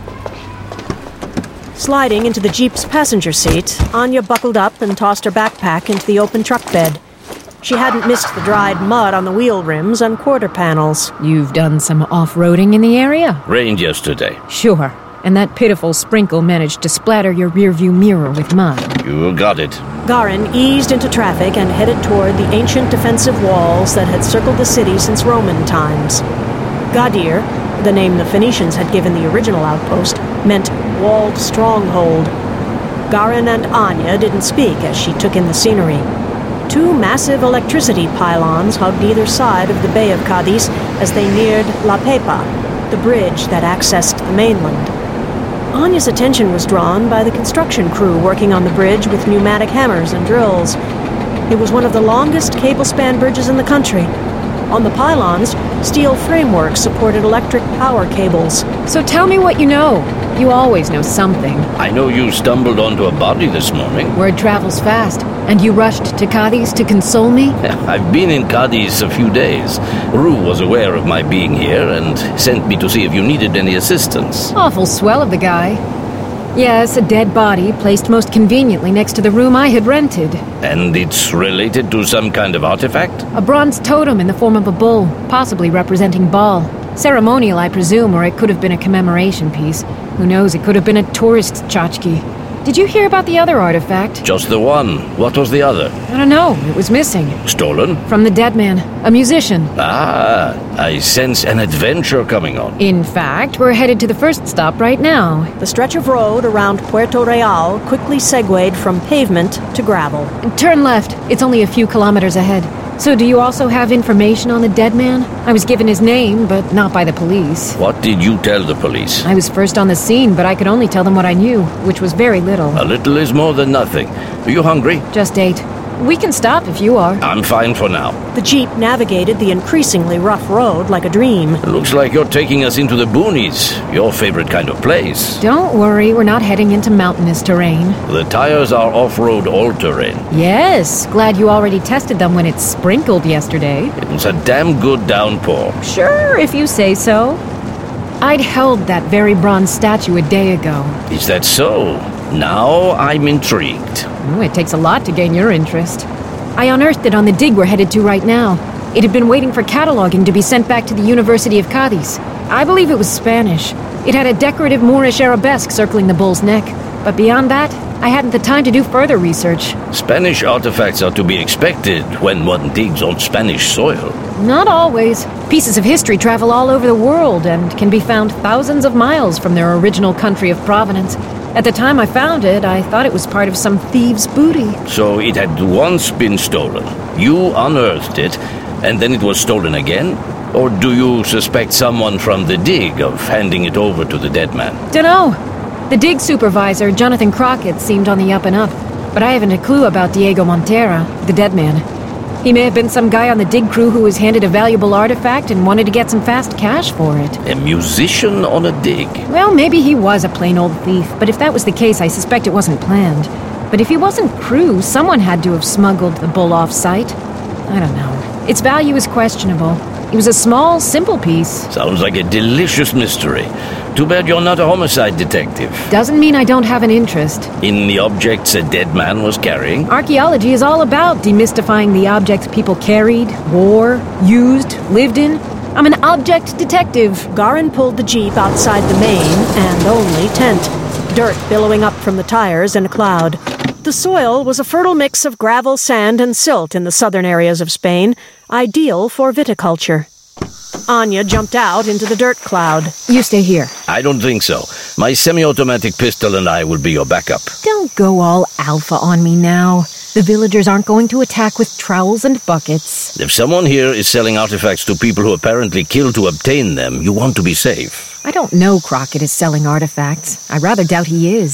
Sliding into the jeep's passenger seat, Anya buckled up and tossed her backpack into the open truck bed. She hadn't missed the dried mud on the wheel rims and quarter panels. You've done some off-roading in the area? Rained yesterday. Sure. And that pitiful sprinkle managed to splatter your rearview mirror with mud. You got it. Garin eased into traffic and headed toward the ancient defensive walls that had circled the city since Roman times. Gadir, the name the Phoenicians had given the original outpost, meant walled stronghold. Garin and Anya didn't speak as she took in the scenery. Two massive electricity pylons hugged either side of the Bay of Cadiz as they neared La Pepa, the bridge that accessed the mainland. Anya's attention was drawn by the construction crew working on the bridge with pneumatic hammers and drills. It was one of the longest cable-span bridges in the country. On the pylons, steel frameworks supported electric power cables. So tell me what you know. You always know something. I know you stumbled onto a body this morning. Word travels fast. And you rushed to Cadiz to console me? I've been in Cadiz a few days. Rue was aware of my being here and sent me to see if you needed any assistance. Awful swell of the guy. Yes, a dead body placed most conveniently next to the room I had rented. And it's related to some kind of artifact? A bronze totem in the form of a bull, possibly representing Baal. Ceremonial, I presume, or it could have been a commemoration piece. Who knows, it could have been a tourist's tchotchke. Did you hear about the other artifact? Just the one. What was the other? I don't know. It was missing. Stolen? From the dead man. A musician. Ah, I sense an adventure coming on. In fact, we're headed to the first stop right now. The stretch of road around Puerto Real quickly segued from pavement to gravel. Turn left. It's only a few kilometers ahead. So do you also have information on the dead man? I was given his name, but not by the police. What did you tell the police? I was first on the scene, but I could only tell them what I knew, which was very little. A little is more than nothing. Are you hungry? Just ate. We can stop if you are. I'm fine for now. The jeep navigated the increasingly rough road like a dream. Looks like you're taking us into the boonies, your favorite kind of place. Don't worry, we're not heading into mountainous terrain. The tires are off-road all-terrain. Yes, glad you already tested them when it sprinkled yesterday. It was a damn good downpour. Sure, if you say so. I'd held that very bronze statue a day ago. Is that so? Now I'm intrigued. Oh, it takes a lot to gain your interest. I unearthed it on the dig we're headed to right now. It had been waiting for cataloging to be sent back to the University of Cadiz. I believe it was Spanish. It had a decorative Moorish arabesque circling the bull's neck. But beyond that, I hadn't the time to do further research. Spanish artifacts are to be expected when one digs on Spanish soil. Not always. Pieces of history travel all over the world and can be found thousands of miles from their original country of provenance. At the time I found it, I thought it was part of some thieves' booty. So it had once been stolen. You unearthed it, and then it was stolen again? Or do you suspect someone from the dig of handing it over to the dead man? Dunno. The dig supervisor, Jonathan Crockett, seemed on the up and up, but I haven't a clue about Diego Montera, the dead man. He may have been some guy on the dig crew who was handed a valuable artifact and wanted to get some fast cash for it. A musician on a dig? Well, maybe he was a plain old thief, but if that was the case, I suspect it wasn't planned. But if he wasn't crew, someone had to have smuggled the bull off-site. I don't know. Its value is questionable. It was a small, simple piece. Sounds like a delicious mystery. Too bad you're not a homicide detective. Doesn't mean I don't have an interest. In the objects a dead man was carrying? Archaeology is all about demystifying the objects people carried, wore, used, lived in. I'm an object detective. Garin pulled the jeep outside the main and only tent. Dirt billowing up from the tires in a cloud. The soil was a fertile mix of gravel, sand, and silt in the southern areas of Spain, ideal for viticulture. Anya jumped out into the dirt cloud. You stay here. I don't think so. My semi-automatic pistol and I will be your backup. Don't go all alpha on me now. The villagers aren't going to attack with trowels and buckets. If someone here is selling artifacts to people who apparently kill to obtain them, you want to be safe. I don't know Crockett is selling artifacts. I rather doubt he is.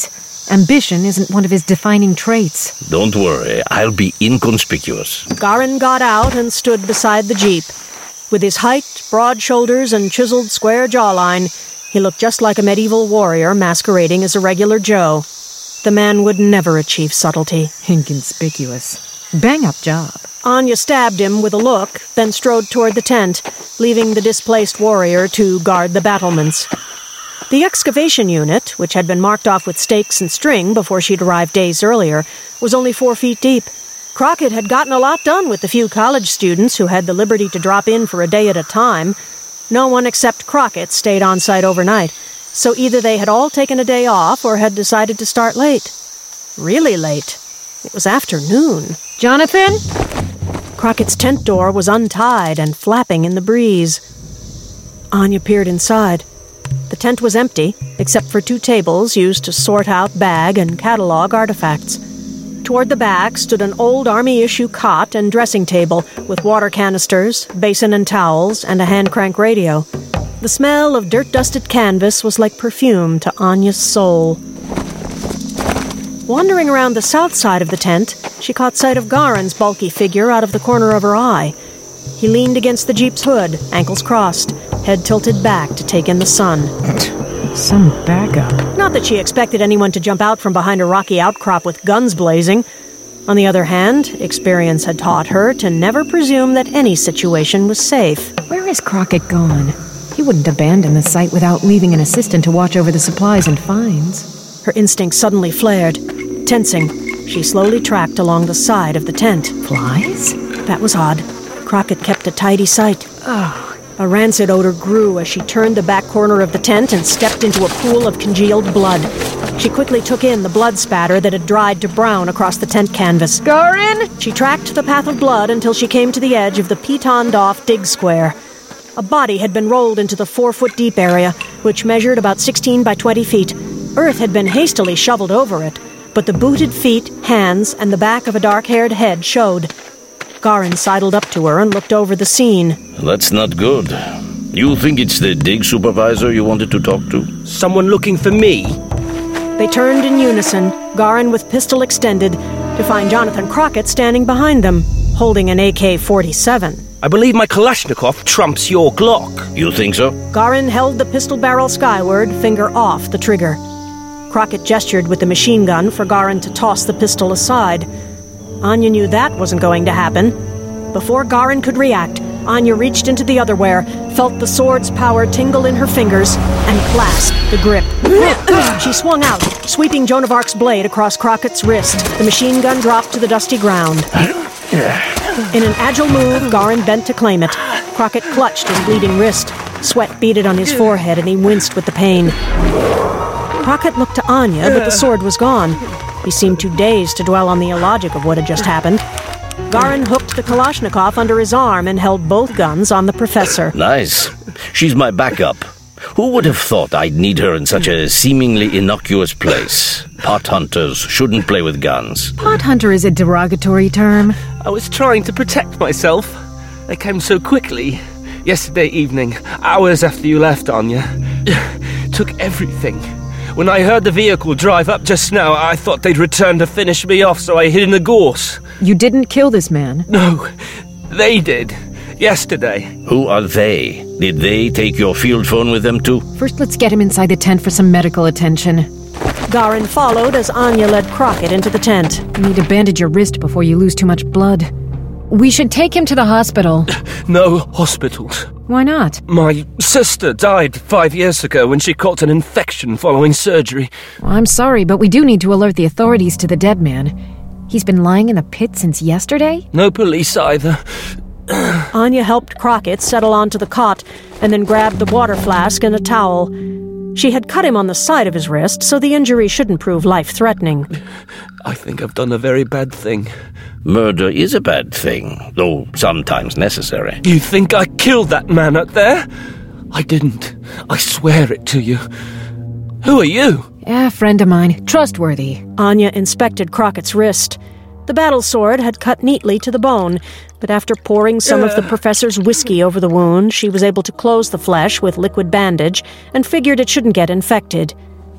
Ambition isn't one of his defining traits. Don't worry, I'll be inconspicuous. Garin got out and stood beside the jeep. With his height, broad shoulders, and chiseled square jawline, he looked just like a medieval warrior masquerading as a regular Joe. The man would never achieve subtlety. Inconspicuous. Bang-up job. Anya stabbed him with a look, then strode toward the tent, leaving the displaced warrior to guard the battlements. The excavation unit, which had been marked off with stakes and string before she'd arrived days earlier, was only four feet deep. Crockett had gotten a lot done with the few college students who had the liberty to drop in for a day at a time. No one except Crockett stayed on site overnight, so either they had all taken a day off or had decided to start late. Really late. It was afternoon. Jonathan? Crockett's tent door was untied and flapping in the breeze. Anya peered inside. The tent was empty, except for two tables used to sort out bag and catalog artifacts. Toward the back stood an old Army-issue cot and dressing table with water canisters, basin and towels, and a hand-crank radio. The smell of dirt-dusted canvas was like perfume to Anya's soul. Wandering around the south side of the tent, she caught sight of Garin's bulky figure out of the corner of her eye. He leaned against the jeep's hood, ankles crossed, head tilted back to take in the sun. Some backup. Not that she expected anyone to jump out from behind a rocky outcrop with guns blazing. On the other hand, experience had taught her to never presume that any situation was safe. Where is Crockett gone? He wouldn't abandon the site without leaving an assistant to watch over the supplies and finds. Her instinct suddenly flared. Tensing, she slowly tracked along the side of the tent. Flies? That was odd. Crockett kept a tidy sight. Oh. A rancid odor grew as she turned the back corner of the tent and stepped into a pool of congealed blood. She quickly took in the blood spatter that had dried to brown across the tent canvas. Garin! She tracked the path of blood until she came to the edge of the pitoned-off dig square. A body had been rolled into the four-foot-deep area, which measured about sixteen by twenty feet. Earth had been hastily shoveled over it, but the booted feet, hands, and the back of a dark-haired head showed. Garin sidled up to her and looked over the scene. That's not good. You think it's the dig supervisor you wanted to talk to? Someone looking for me? They turned in unison, Garin with pistol extended, to find Jonathan Crockett standing behind them, holding an A K forty-seven. I believe my Kalashnikov trumps your Glock. You think so? Garin held the pistol barrel skyward, finger off the trigger. Crockett gestured with the machine gun for Garin to toss the pistol aside. Anya knew that wasn't going to happen. Before Garin could react, Anya reached into the otherware, felt the sword's power tingle in her fingers, and clasped the grip. She swung out, sweeping Joan of Arc's blade across Crockett's wrist. The machine gun dropped to the dusty ground. In an agile move, Garin bent to claim it. Crockett clutched his bleeding wrist. Sweat beaded on his forehead, and he winced with the pain. Crockett looked to Anya, but the sword was gone. He seemed too dazed to dwell on the illogic of what had just happened. Garin hooked the Kalashnikov under his arm and held both guns on the professor. Nice. She's my backup. Who would have thought I'd need her in such a seemingly innocuous place? Pot hunters shouldn't play with guns. Pot hunter is a derogatory term. I was trying to protect myself. They came so quickly. Yesterday evening, hours after you left, Anya. Took everything. When I heard the vehicle drive up just now, I thought they'd return to finish me off, so I hid in the gorse. You didn't kill this man? No, they did. Yesterday. Who are they? Did they take your field phone with them too? First, let's get him inside the tent for some medical attention. Garin followed as Anya led Crockett into the tent. You need to bandage your wrist before you lose too much blood. We should take him to the hospital. No hospitals. Why not? My sister died five years ago when she caught an infection following surgery. Well, I'm sorry, but we do need to alert the authorities to the dead man. He's been lying in the pit since yesterday? No police either. Anya helped Crockett settle onto the cot and then grabbed the water flask and a towel. She had cut him on the side of his wrist, so the injury shouldn't prove life-threatening. I think I've done a very bad thing. Murder is a bad thing, though sometimes necessary. You think I killed that man up there? I didn't. I swear it to you. Who are you? Yeah, a friend of mine. Trustworthy. Anya inspected Crockett's wrist. The battle sword had cut neatly to the bone, but after pouring some uh. of the professor's whiskey over the wound, she was able to close the flesh with liquid bandage and figured it shouldn't get infected.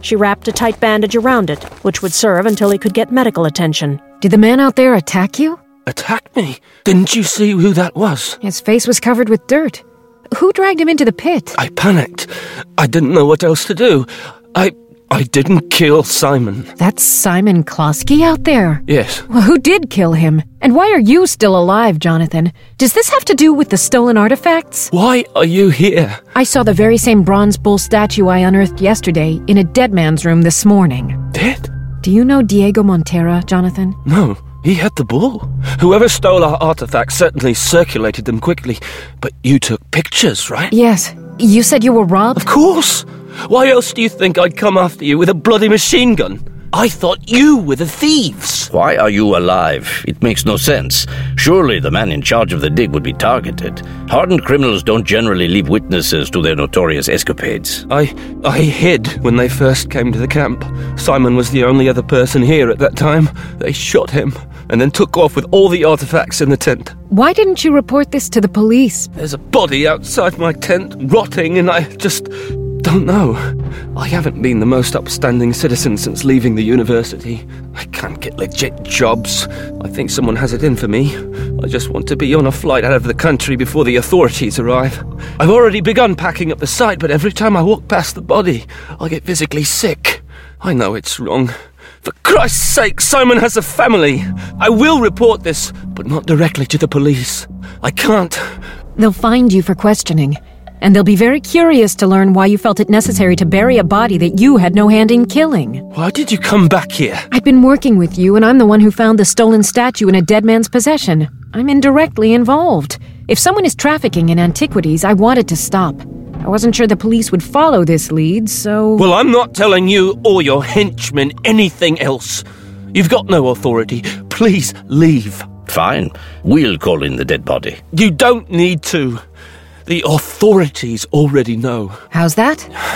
She wrapped a tight bandage around it, which would serve until he could get medical attention. Did the man out there attack you? Attack me? Didn't you see who that was? His face was covered with dirt. Who dragged him into the pit? I panicked. I didn't know what else to do. I... I didn't kill Simon. That's Simon Klosky out there? Yes. Well, who did kill him? And why are you still alive, Jonathan? Does this have to do with the stolen artifacts? Why are you here? I saw the very same bronze bull statue I unearthed yesterday in a dead man's room this morning. Dead? Do you know Diego Montera, Jonathan? No. He had the bull. Whoever stole our artifacts certainly circulated them quickly. But you took pictures, right? Yes. You said you were robbed? Of course! Why else do you think I'd come after you with a bloody machine gun? I thought you were the thieves. Why are you alive? It makes no sense. Surely the man in charge of the dig would be targeted. Hardened criminals don't generally leave witnesses to their notorious escapades. I I hid when they first came to the camp. Simon was the only other person here at that time. They shot him and then took off with all the artifacts in the tent. Why didn't you report this to the police? There's a body outside my tent, rotting, and I just... don't know. I haven't been the most upstanding citizen since leaving the university. I can't get legit jobs. I think someone has it in for me. I just want to be on a flight out of the country before the authorities arrive. I've already begun packing up the site, but every time I walk past the body, I get physically sick. I know it's wrong. For Christ's sake, Simon has a family. I will report this, but not directly to the police. I can't. They'll find you for questioning. And they'll be very curious to learn why you felt it necessary to bury a body that you had no hand in killing. Why did you come back here? I've been working with you, and I'm the one who found the stolen statue in a dead man's possession. I'm indirectly involved. If someone is trafficking in antiquities, I wanted to stop. I wasn't sure the police would follow this lead, so... Well, I'm not telling you or your henchmen anything else. You've got no authority. Please leave. Fine. We'll call in the dead body. You don't need to. The authorities already know. How's that?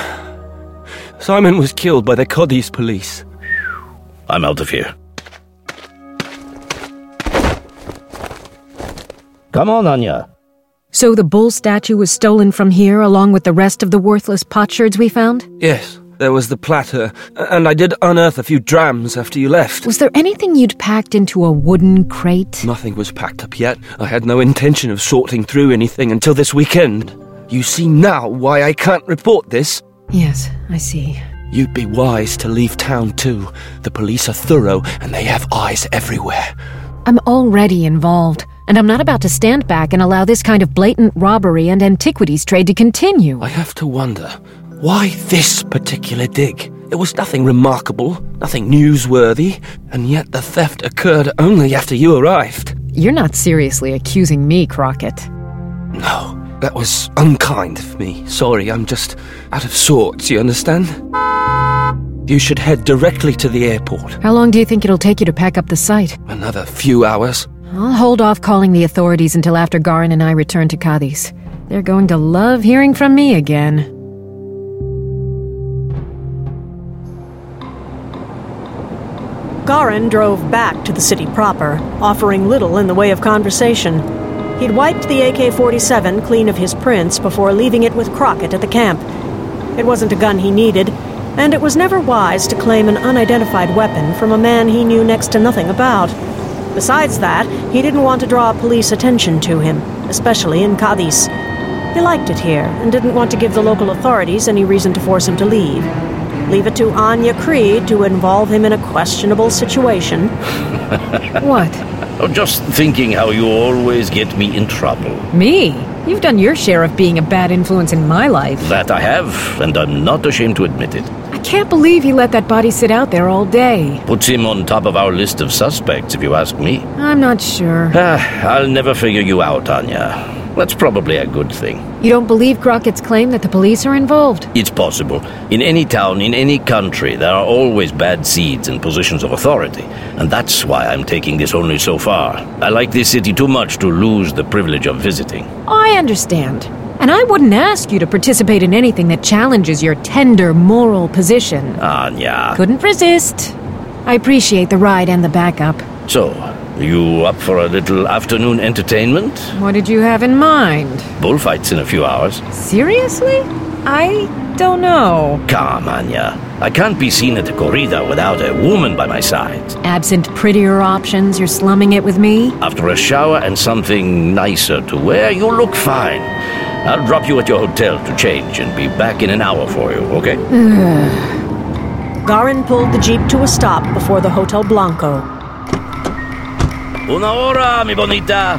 Simon was killed by the Cadiz police. I'm out of here. Come on, Anya. So the bull statue was stolen from here along with the rest of the worthless potsherds we found? Yes. There was the platter, and I did unearth a few drams after you left. Was there anything you'd packed into a wooden crate? Nothing was packed up yet. I had no intention of sorting through anything until this weekend. You see now why I can't report this? Yes, I see. You'd be wise to leave town too. The police are thorough, and they have eyes everywhere. I'm already involved, and I'm not about to stand back and allow this kind of blatant robbery and antiquities trade to continue. I have to wonder... why this particular dig? It was nothing remarkable, nothing newsworthy, and yet the theft occurred only after you arrived. You're not seriously accusing me, Crockett. No, that was unkind of me. Sorry, I'm just out of sorts, you understand? You should head directly to the airport. How long do you think it'll take you to pack up the site? Another few hours. I'll hold off calling the authorities until after Garin and I return to Cadiz. They're going to love hearing from me again. Garin drove back to the city proper, offering little in the way of conversation. He'd wiped the A K forty-seven clean of his prints before leaving it with Crockett at the camp. It wasn't a gun he needed, and it was never wise to claim an unidentified weapon from a man he knew next to nothing about. Besides that, he didn't want to draw police attention to him, especially in Cadiz. He liked it here and didn't want to give the local authorities any reason to force him to leave. Leave it to Anya Creed to involve him in a questionable situation. What? Oh, just thinking how you always get me in trouble. Me? You've done your share of being a bad influence in my life. That I have, and I'm not ashamed to admit it. I can't believe he let that body sit out there all day. Puts him on top of our list of suspects, if you ask me. I'm not sure. Ah, I'll never figure you out, Anya. That's probably a good thing. You don't believe Crockett's claim that the police are involved? It's possible. In any town, in any country, there are always bad seeds in positions of authority. And that's why I'm taking this only so far. I like this city too much to lose the privilege of visiting. I understand. And I wouldn't ask you to participate in anything that challenges your tender moral position. Anya. Couldn't resist. I appreciate the ride and the backup. So, you up for a little afternoon entertainment? What did you have in mind? Bullfights in a few hours. Seriously? I don't know. Come, Anya. I can't be seen at a corrida without a woman by my side. Absent prettier options, you're slumming it with me? After a shower and something nicer to wear, you look fine. I'll drop you at your hotel to change and be back in an hour for you, okay? Garin pulled the jeep to a stop before the Hotel Blanco. Una hora, mi bonita.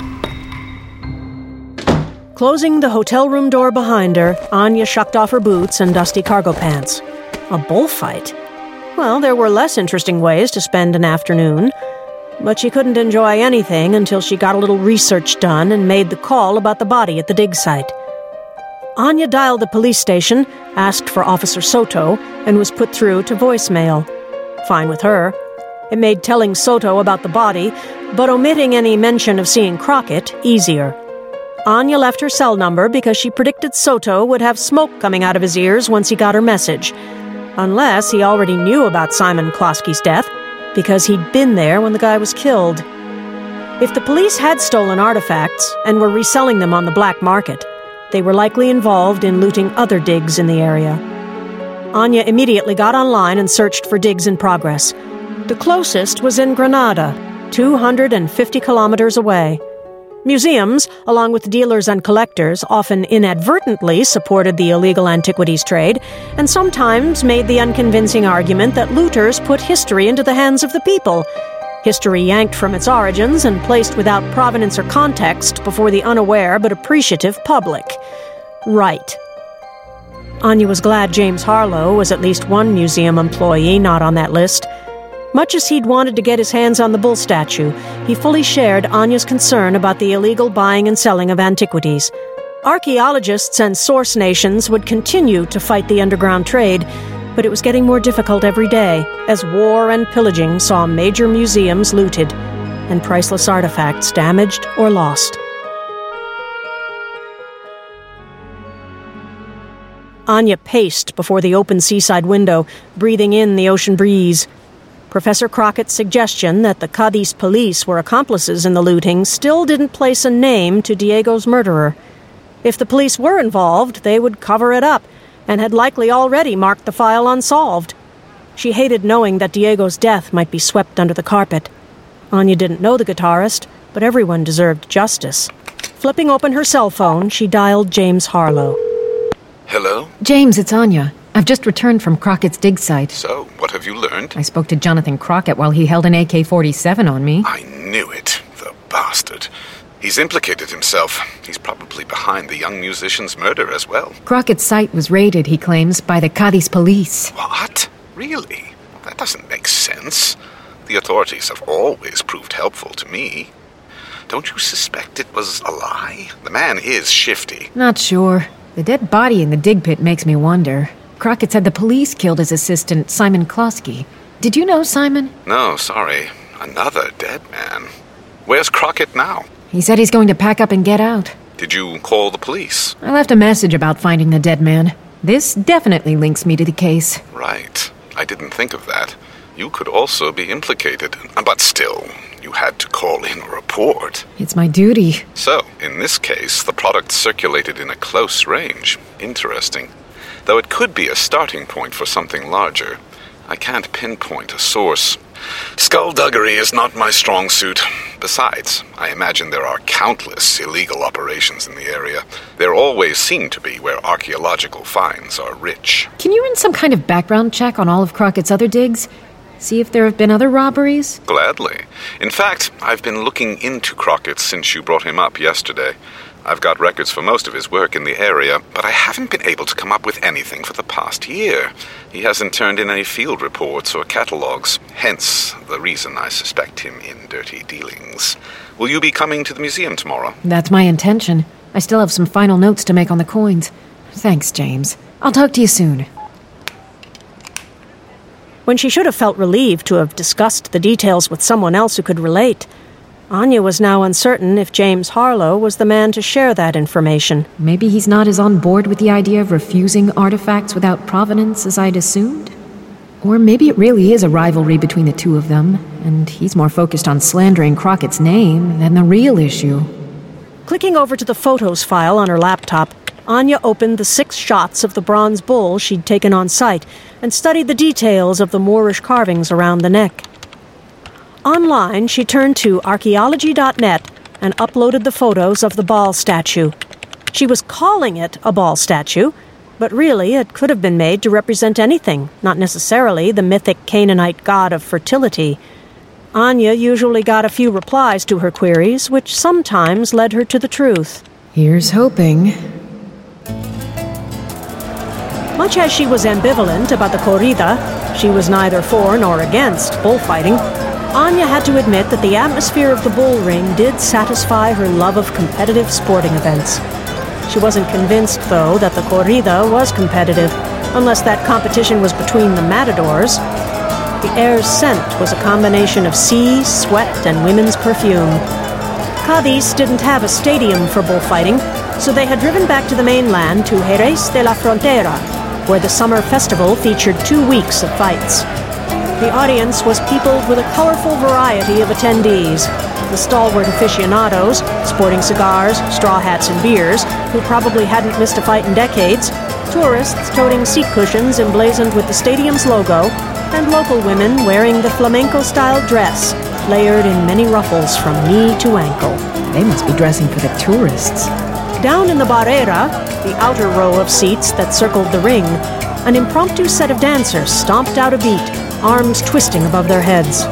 Closing the hotel room door behind her, Anya shucked off her boots and dusty cargo pants. A bullfight? Well, there were less interesting ways to spend an afternoon. But she couldn't enjoy anything until she got a little research done and made the call about the body at the dig site. Anya dialed the police station, asked for Officer Soto, and was put through to voicemail. Fine with her. It made telling Soto about the body, but omitting any mention of seeing Crockett, easier. Anya left her cell number because she predicted Soto would have smoke coming out of his ears once he got her message. Unless he already knew about Simon Kloski's death, because he'd been there when the guy was killed. If the police had stolen artifacts and were reselling them on the black market, they were likely involved in looting other digs in the area. Anya immediately got online and searched for digs in progress. The closest was in Granada, two hundred fifty kilometers away. Museums, along with dealers and collectors, often inadvertently supported the illegal antiquities trade, and sometimes made the unconvincing argument that looters put history into the hands of the people. History yanked from its origins and placed without provenance or context before the unaware but appreciative public. Right. Anya was glad James Harlow was at least one museum employee not on that list. Much as he'd wanted to get his hands on the bull statue, he fully shared Anya's concern about the illegal buying and selling of antiquities. Archaeologists and source nations would continue to fight the underground trade, but it was getting more difficult every day as war and pillaging saw major museums looted and priceless artifacts damaged or lost. Anya paced before the open seaside window, breathing in the ocean breeze. Professor Crockett's suggestion that the Cadiz police were accomplices in the looting still didn't place a name to Diego's murderer. If the police were involved, they would cover it up, and had likely already marked the file unsolved. She hated knowing that Diego's death might be swept under the carpet. Anya didn't know the guitarist, but everyone deserved justice. Flipping open her cell phone, she dialed James Harlow. Hello? James, it's Anya. I've just returned from Crockett's dig site. So, what have you learned? I spoke to Jonathan Crockett while he held an A K forty-seven on me. I knew it, the bastard. He's implicated himself. He's probably behind the young musician's murder as well. Crockett's site was raided, he claims, by the Cadiz police. What? Really? That doesn't make sense. The authorities have always proved helpful to me. Don't you suspect it was a lie? The man is shifty. Not sure. The dead body in the dig pit makes me wonder. Crockett said the police killed his assistant, Simon Kloski. Did you know Simon? No, sorry. Another dead man. Where's Crockett now? He said he's going to pack up and get out. Did you call the police? I left a message about finding the dead man. This definitely links me to the case. Right. I didn't think of that. You could also be implicated. But still, you had to call in a report. It's my duty. So, in this case, the product circulated in a close range. Interesting. Though it could be a starting point for something larger. I can't pinpoint a source. Skullduggery is not my strong suit. Besides, I imagine there are countless illegal operations in the area. There always seem to be where archaeological finds are rich. Can you run some kind of background check on all of Crockett's other digs? See if there have been other robberies? Gladly. In fact, I've been looking into Crockett since you brought him up yesterday. I've got records for most of his work in the area, but I haven't been able to come up with anything for the past year. He hasn't turned in any field reports or catalogs, hence the reason I suspect him in dirty dealings. Will you be coming to the museum tomorrow? That's my intention. I still have some final notes to make on the coins. Thanks, James. I'll talk to you soon. When she should have felt relieved to have discussed the details with someone else who could relate, Anya was now uncertain if James Harlow was the man to share that information. Maybe he's not as on board with the idea of refusing artifacts without provenance as I'd assumed? Or maybe it really is a rivalry between the two of them, and he's more focused on slandering Crockett's name than the real issue. Clicking over to the photos file on her laptop, Anya opened the six shots of the bronze bull she'd taken on sight and studied the details of the Moorish carvings around the neck. Online, she turned to archaeology dot net and uploaded the photos of the Baal statue. She was calling it a Baal statue, but really it could have been made to represent anything, not necessarily the mythic Canaanite god of fertility. Anya usually got a few replies to her queries, which sometimes led her to the truth. Here's hoping. Much as she was ambivalent about the corrida, she was neither for nor against bullfighting. Anya had to admit that the atmosphere of the bull ring did satisfy her love of competitive sporting events. She wasn't convinced, though, that the corrida was competitive, unless that competition was between the matadors. The air's scent was a combination of sea, sweat, and women's perfume. Cadiz didn't have a stadium for bullfighting, so they had driven back to the mainland to Jerez de la Frontera, where the summer festival featured two weeks of fights. The audience was peopled with a colorful variety of attendees. The stalwart aficionados, sporting cigars, straw hats, and beers, who probably hadn't missed a fight in decades, tourists toting seat cushions emblazoned with the stadium's logo, and local women wearing the flamenco-style dress, layered in many ruffles from knee to ankle. They must be dressing for the tourists. Down in the barrera, the outer row of seats that circled the ring, an impromptu set of dancers stomped out a beat, arms twisting above their heads.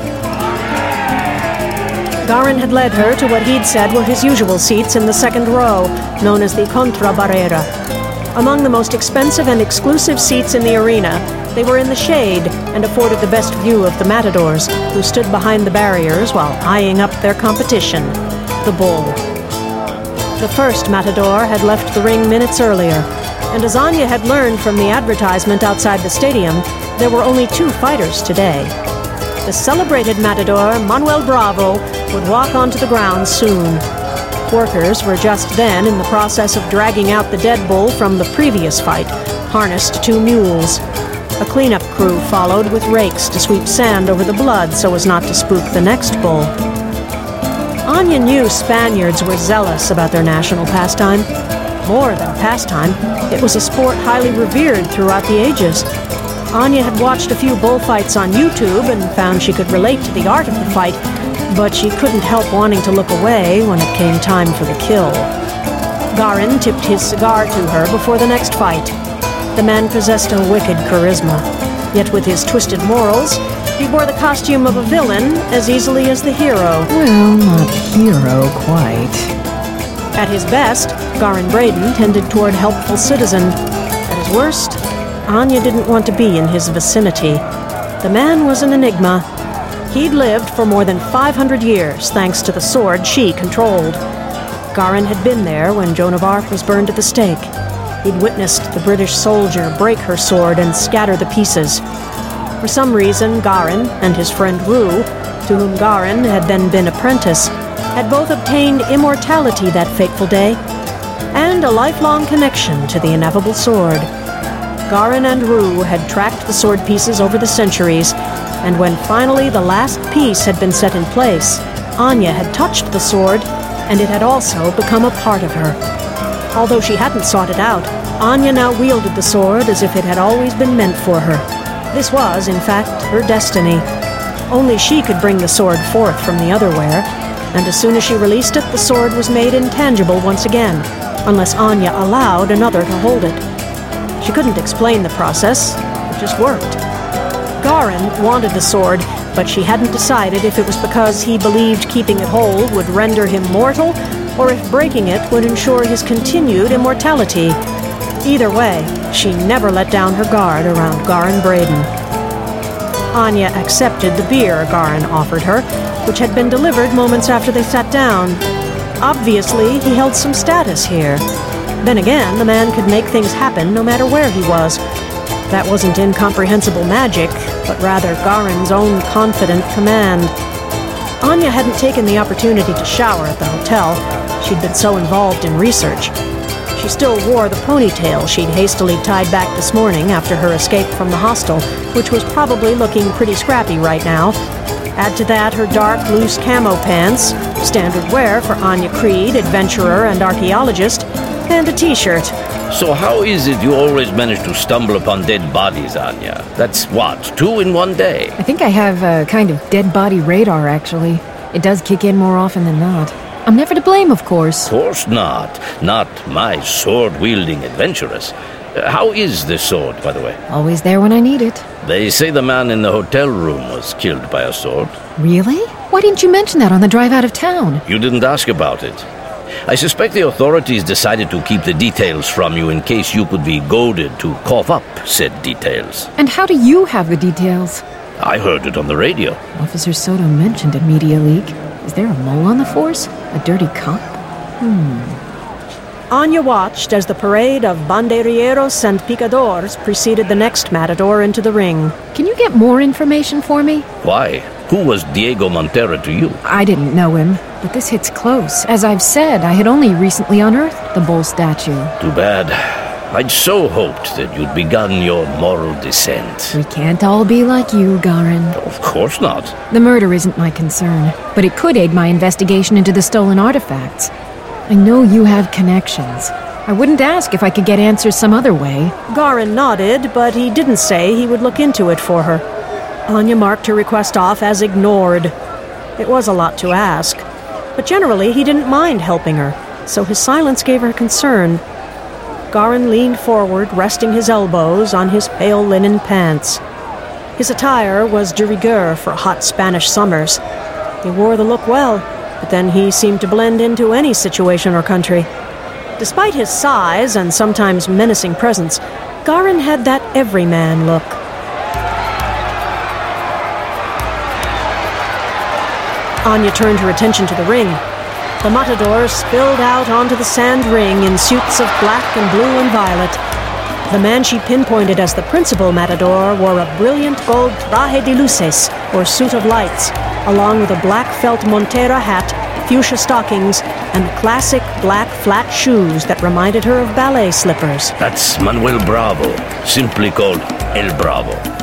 Garin had led her to what he'd said were his usual seats in the second row, known as the Contra Barrera. Among the most expensive and exclusive seats in the arena, they were in the shade and afforded the best view of the matadors, who stood behind the barriers while eyeing up their competition, the bull. The first matador had left the ring minutes earlier, and as Anya had learned from the advertisement outside the stadium, there were only two fighters today. The celebrated matador, Manuel Bravo, would walk onto the ground soon. Workers were just then in the process of dragging out the dead bull from the previous fight, harnessed to two mules. A cleanup crew followed with rakes to sweep sand over the blood so as not to spook the next bull. Anya knew Spaniards were zealous about their national pastime. More than pastime, it was a sport highly revered throughout the ages. Anya had watched a few bullfights on YouTube and found she could relate to the art of the fight, but she couldn't help wanting to look away when it came time for the kill. Garin tipped his cigar to her before the next fight. The man possessed a wicked charisma, yet with his twisted morals, he wore the costume of a villain as easily as the hero. Well, not hero, quite. At his best, Garin Braden tended toward helpful citizen. At his worst, Anya didn't want to be in his vicinity. The man was an enigma. He'd lived for more than five hundred years, thanks to the sword she controlled. Garin had been there when Joan of Arc was burned at the stake. He'd witnessed the British soldier break her sword and scatter the pieces. For some reason, Garin and his friend Rue, to whom Garin had then been apprentice, had both obtained immortality that fateful day, and a lifelong connection to the ineffable sword. Garin and Rue had tracked the sword pieces over the centuries, and when finally the last piece had been set in place, Anya had touched the sword, and it had also become a part of her. Although she hadn't sought it out, Anya now wielded the sword as if it had always been meant for her. This was, in fact, her destiny. Only she could bring the sword forth from the otherwhere, and as soon as she released it, the sword was made intangible once again, unless Anya allowed another to hold it. She couldn't explain the process, it just worked. Garin wanted the sword, but she hadn't decided if it was because he believed keeping it whole would render him mortal, or if breaking it would ensure his continued immortality. Either way, she never let down her guard around Garin Braden. Anya accepted the beer Garin offered her, which had been delivered moments after they sat down. Obviously, he held some status here. Then again, the man could make things happen no matter where he was. That wasn't incomprehensible magic, but rather Garin's own confident command. Anya hadn't taken the opportunity to shower at the hotel. She'd been so involved in research. She still wore the ponytail she'd hastily tied back this morning after her escape from the hostel, which was probably looking pretty scrappy right now. Add to that her dark, loose camo pants, standard wear for Anya Creed, adventurer and archaeologist, and a t-shirt. So how is it you always manage to stumble upon dead bodies, Anya? That's what, two in one day? I think I have a kind of dead body radar, actually. It does kick in more often than not. I'm never to blame, of course. Of course not. Not my sword-wielding adventuress. Uh, how is this sword, by the way? Always there when I need it. They say the man in the hotel room was killed by a sword. Really? Why didn't you mention that on the drive out of town? You didn't ask about it. I suspect the authorities decided to keep the details from you in case you could be goaded to cough up said details. And how do you have the details? I heard it on the radio. Officer Soto mentioned a media leak. Is there a mole on the force? A dirty cop? Hmm. Anya watched as the parade of banderilleros and picadores preceded the next matador into the ring. Can you get more information for me? Why? Who was Diego Montera to you? I didn't know him, but this hits close. As I've said, I had only recently unearthed the bull statue. Too bad. I'd so hoped that you'd begun your moral descent. We can't all be like you, Garin. Of course not. The murder isn't my concern, but it could aid my investigation into the stolen artifacts. I know you have connections. I wouldn't ask if I could get answers some other way. Garin nodded, but he didn't say he would look into it for her. Anya marked her request off as ignored. It was a lot to ask, but generally he didn't mind helping her, so his silence gave her concern. Garin leaned forward, resting his elbows on his pale linen pants. His attire was de rigueur for hot Spanish summers. He wore the look well, but then he seemed to blend into any situation or country. Despite his size and sometimes menacing presence, Garin had that everyman look. Anya turned her attention to the ring. The matadors spilled out onto the sand ring in suits of black and blue and violet. The man she pinpointed as the principal matador wore a brilliant gold traje de luces, or suit of lights, along with a black felt Montera hat, fuchsia stockings, and classic black flat shoes that reminded her of ballet slippers. That's Manuel Bravo, simply called El Bravo.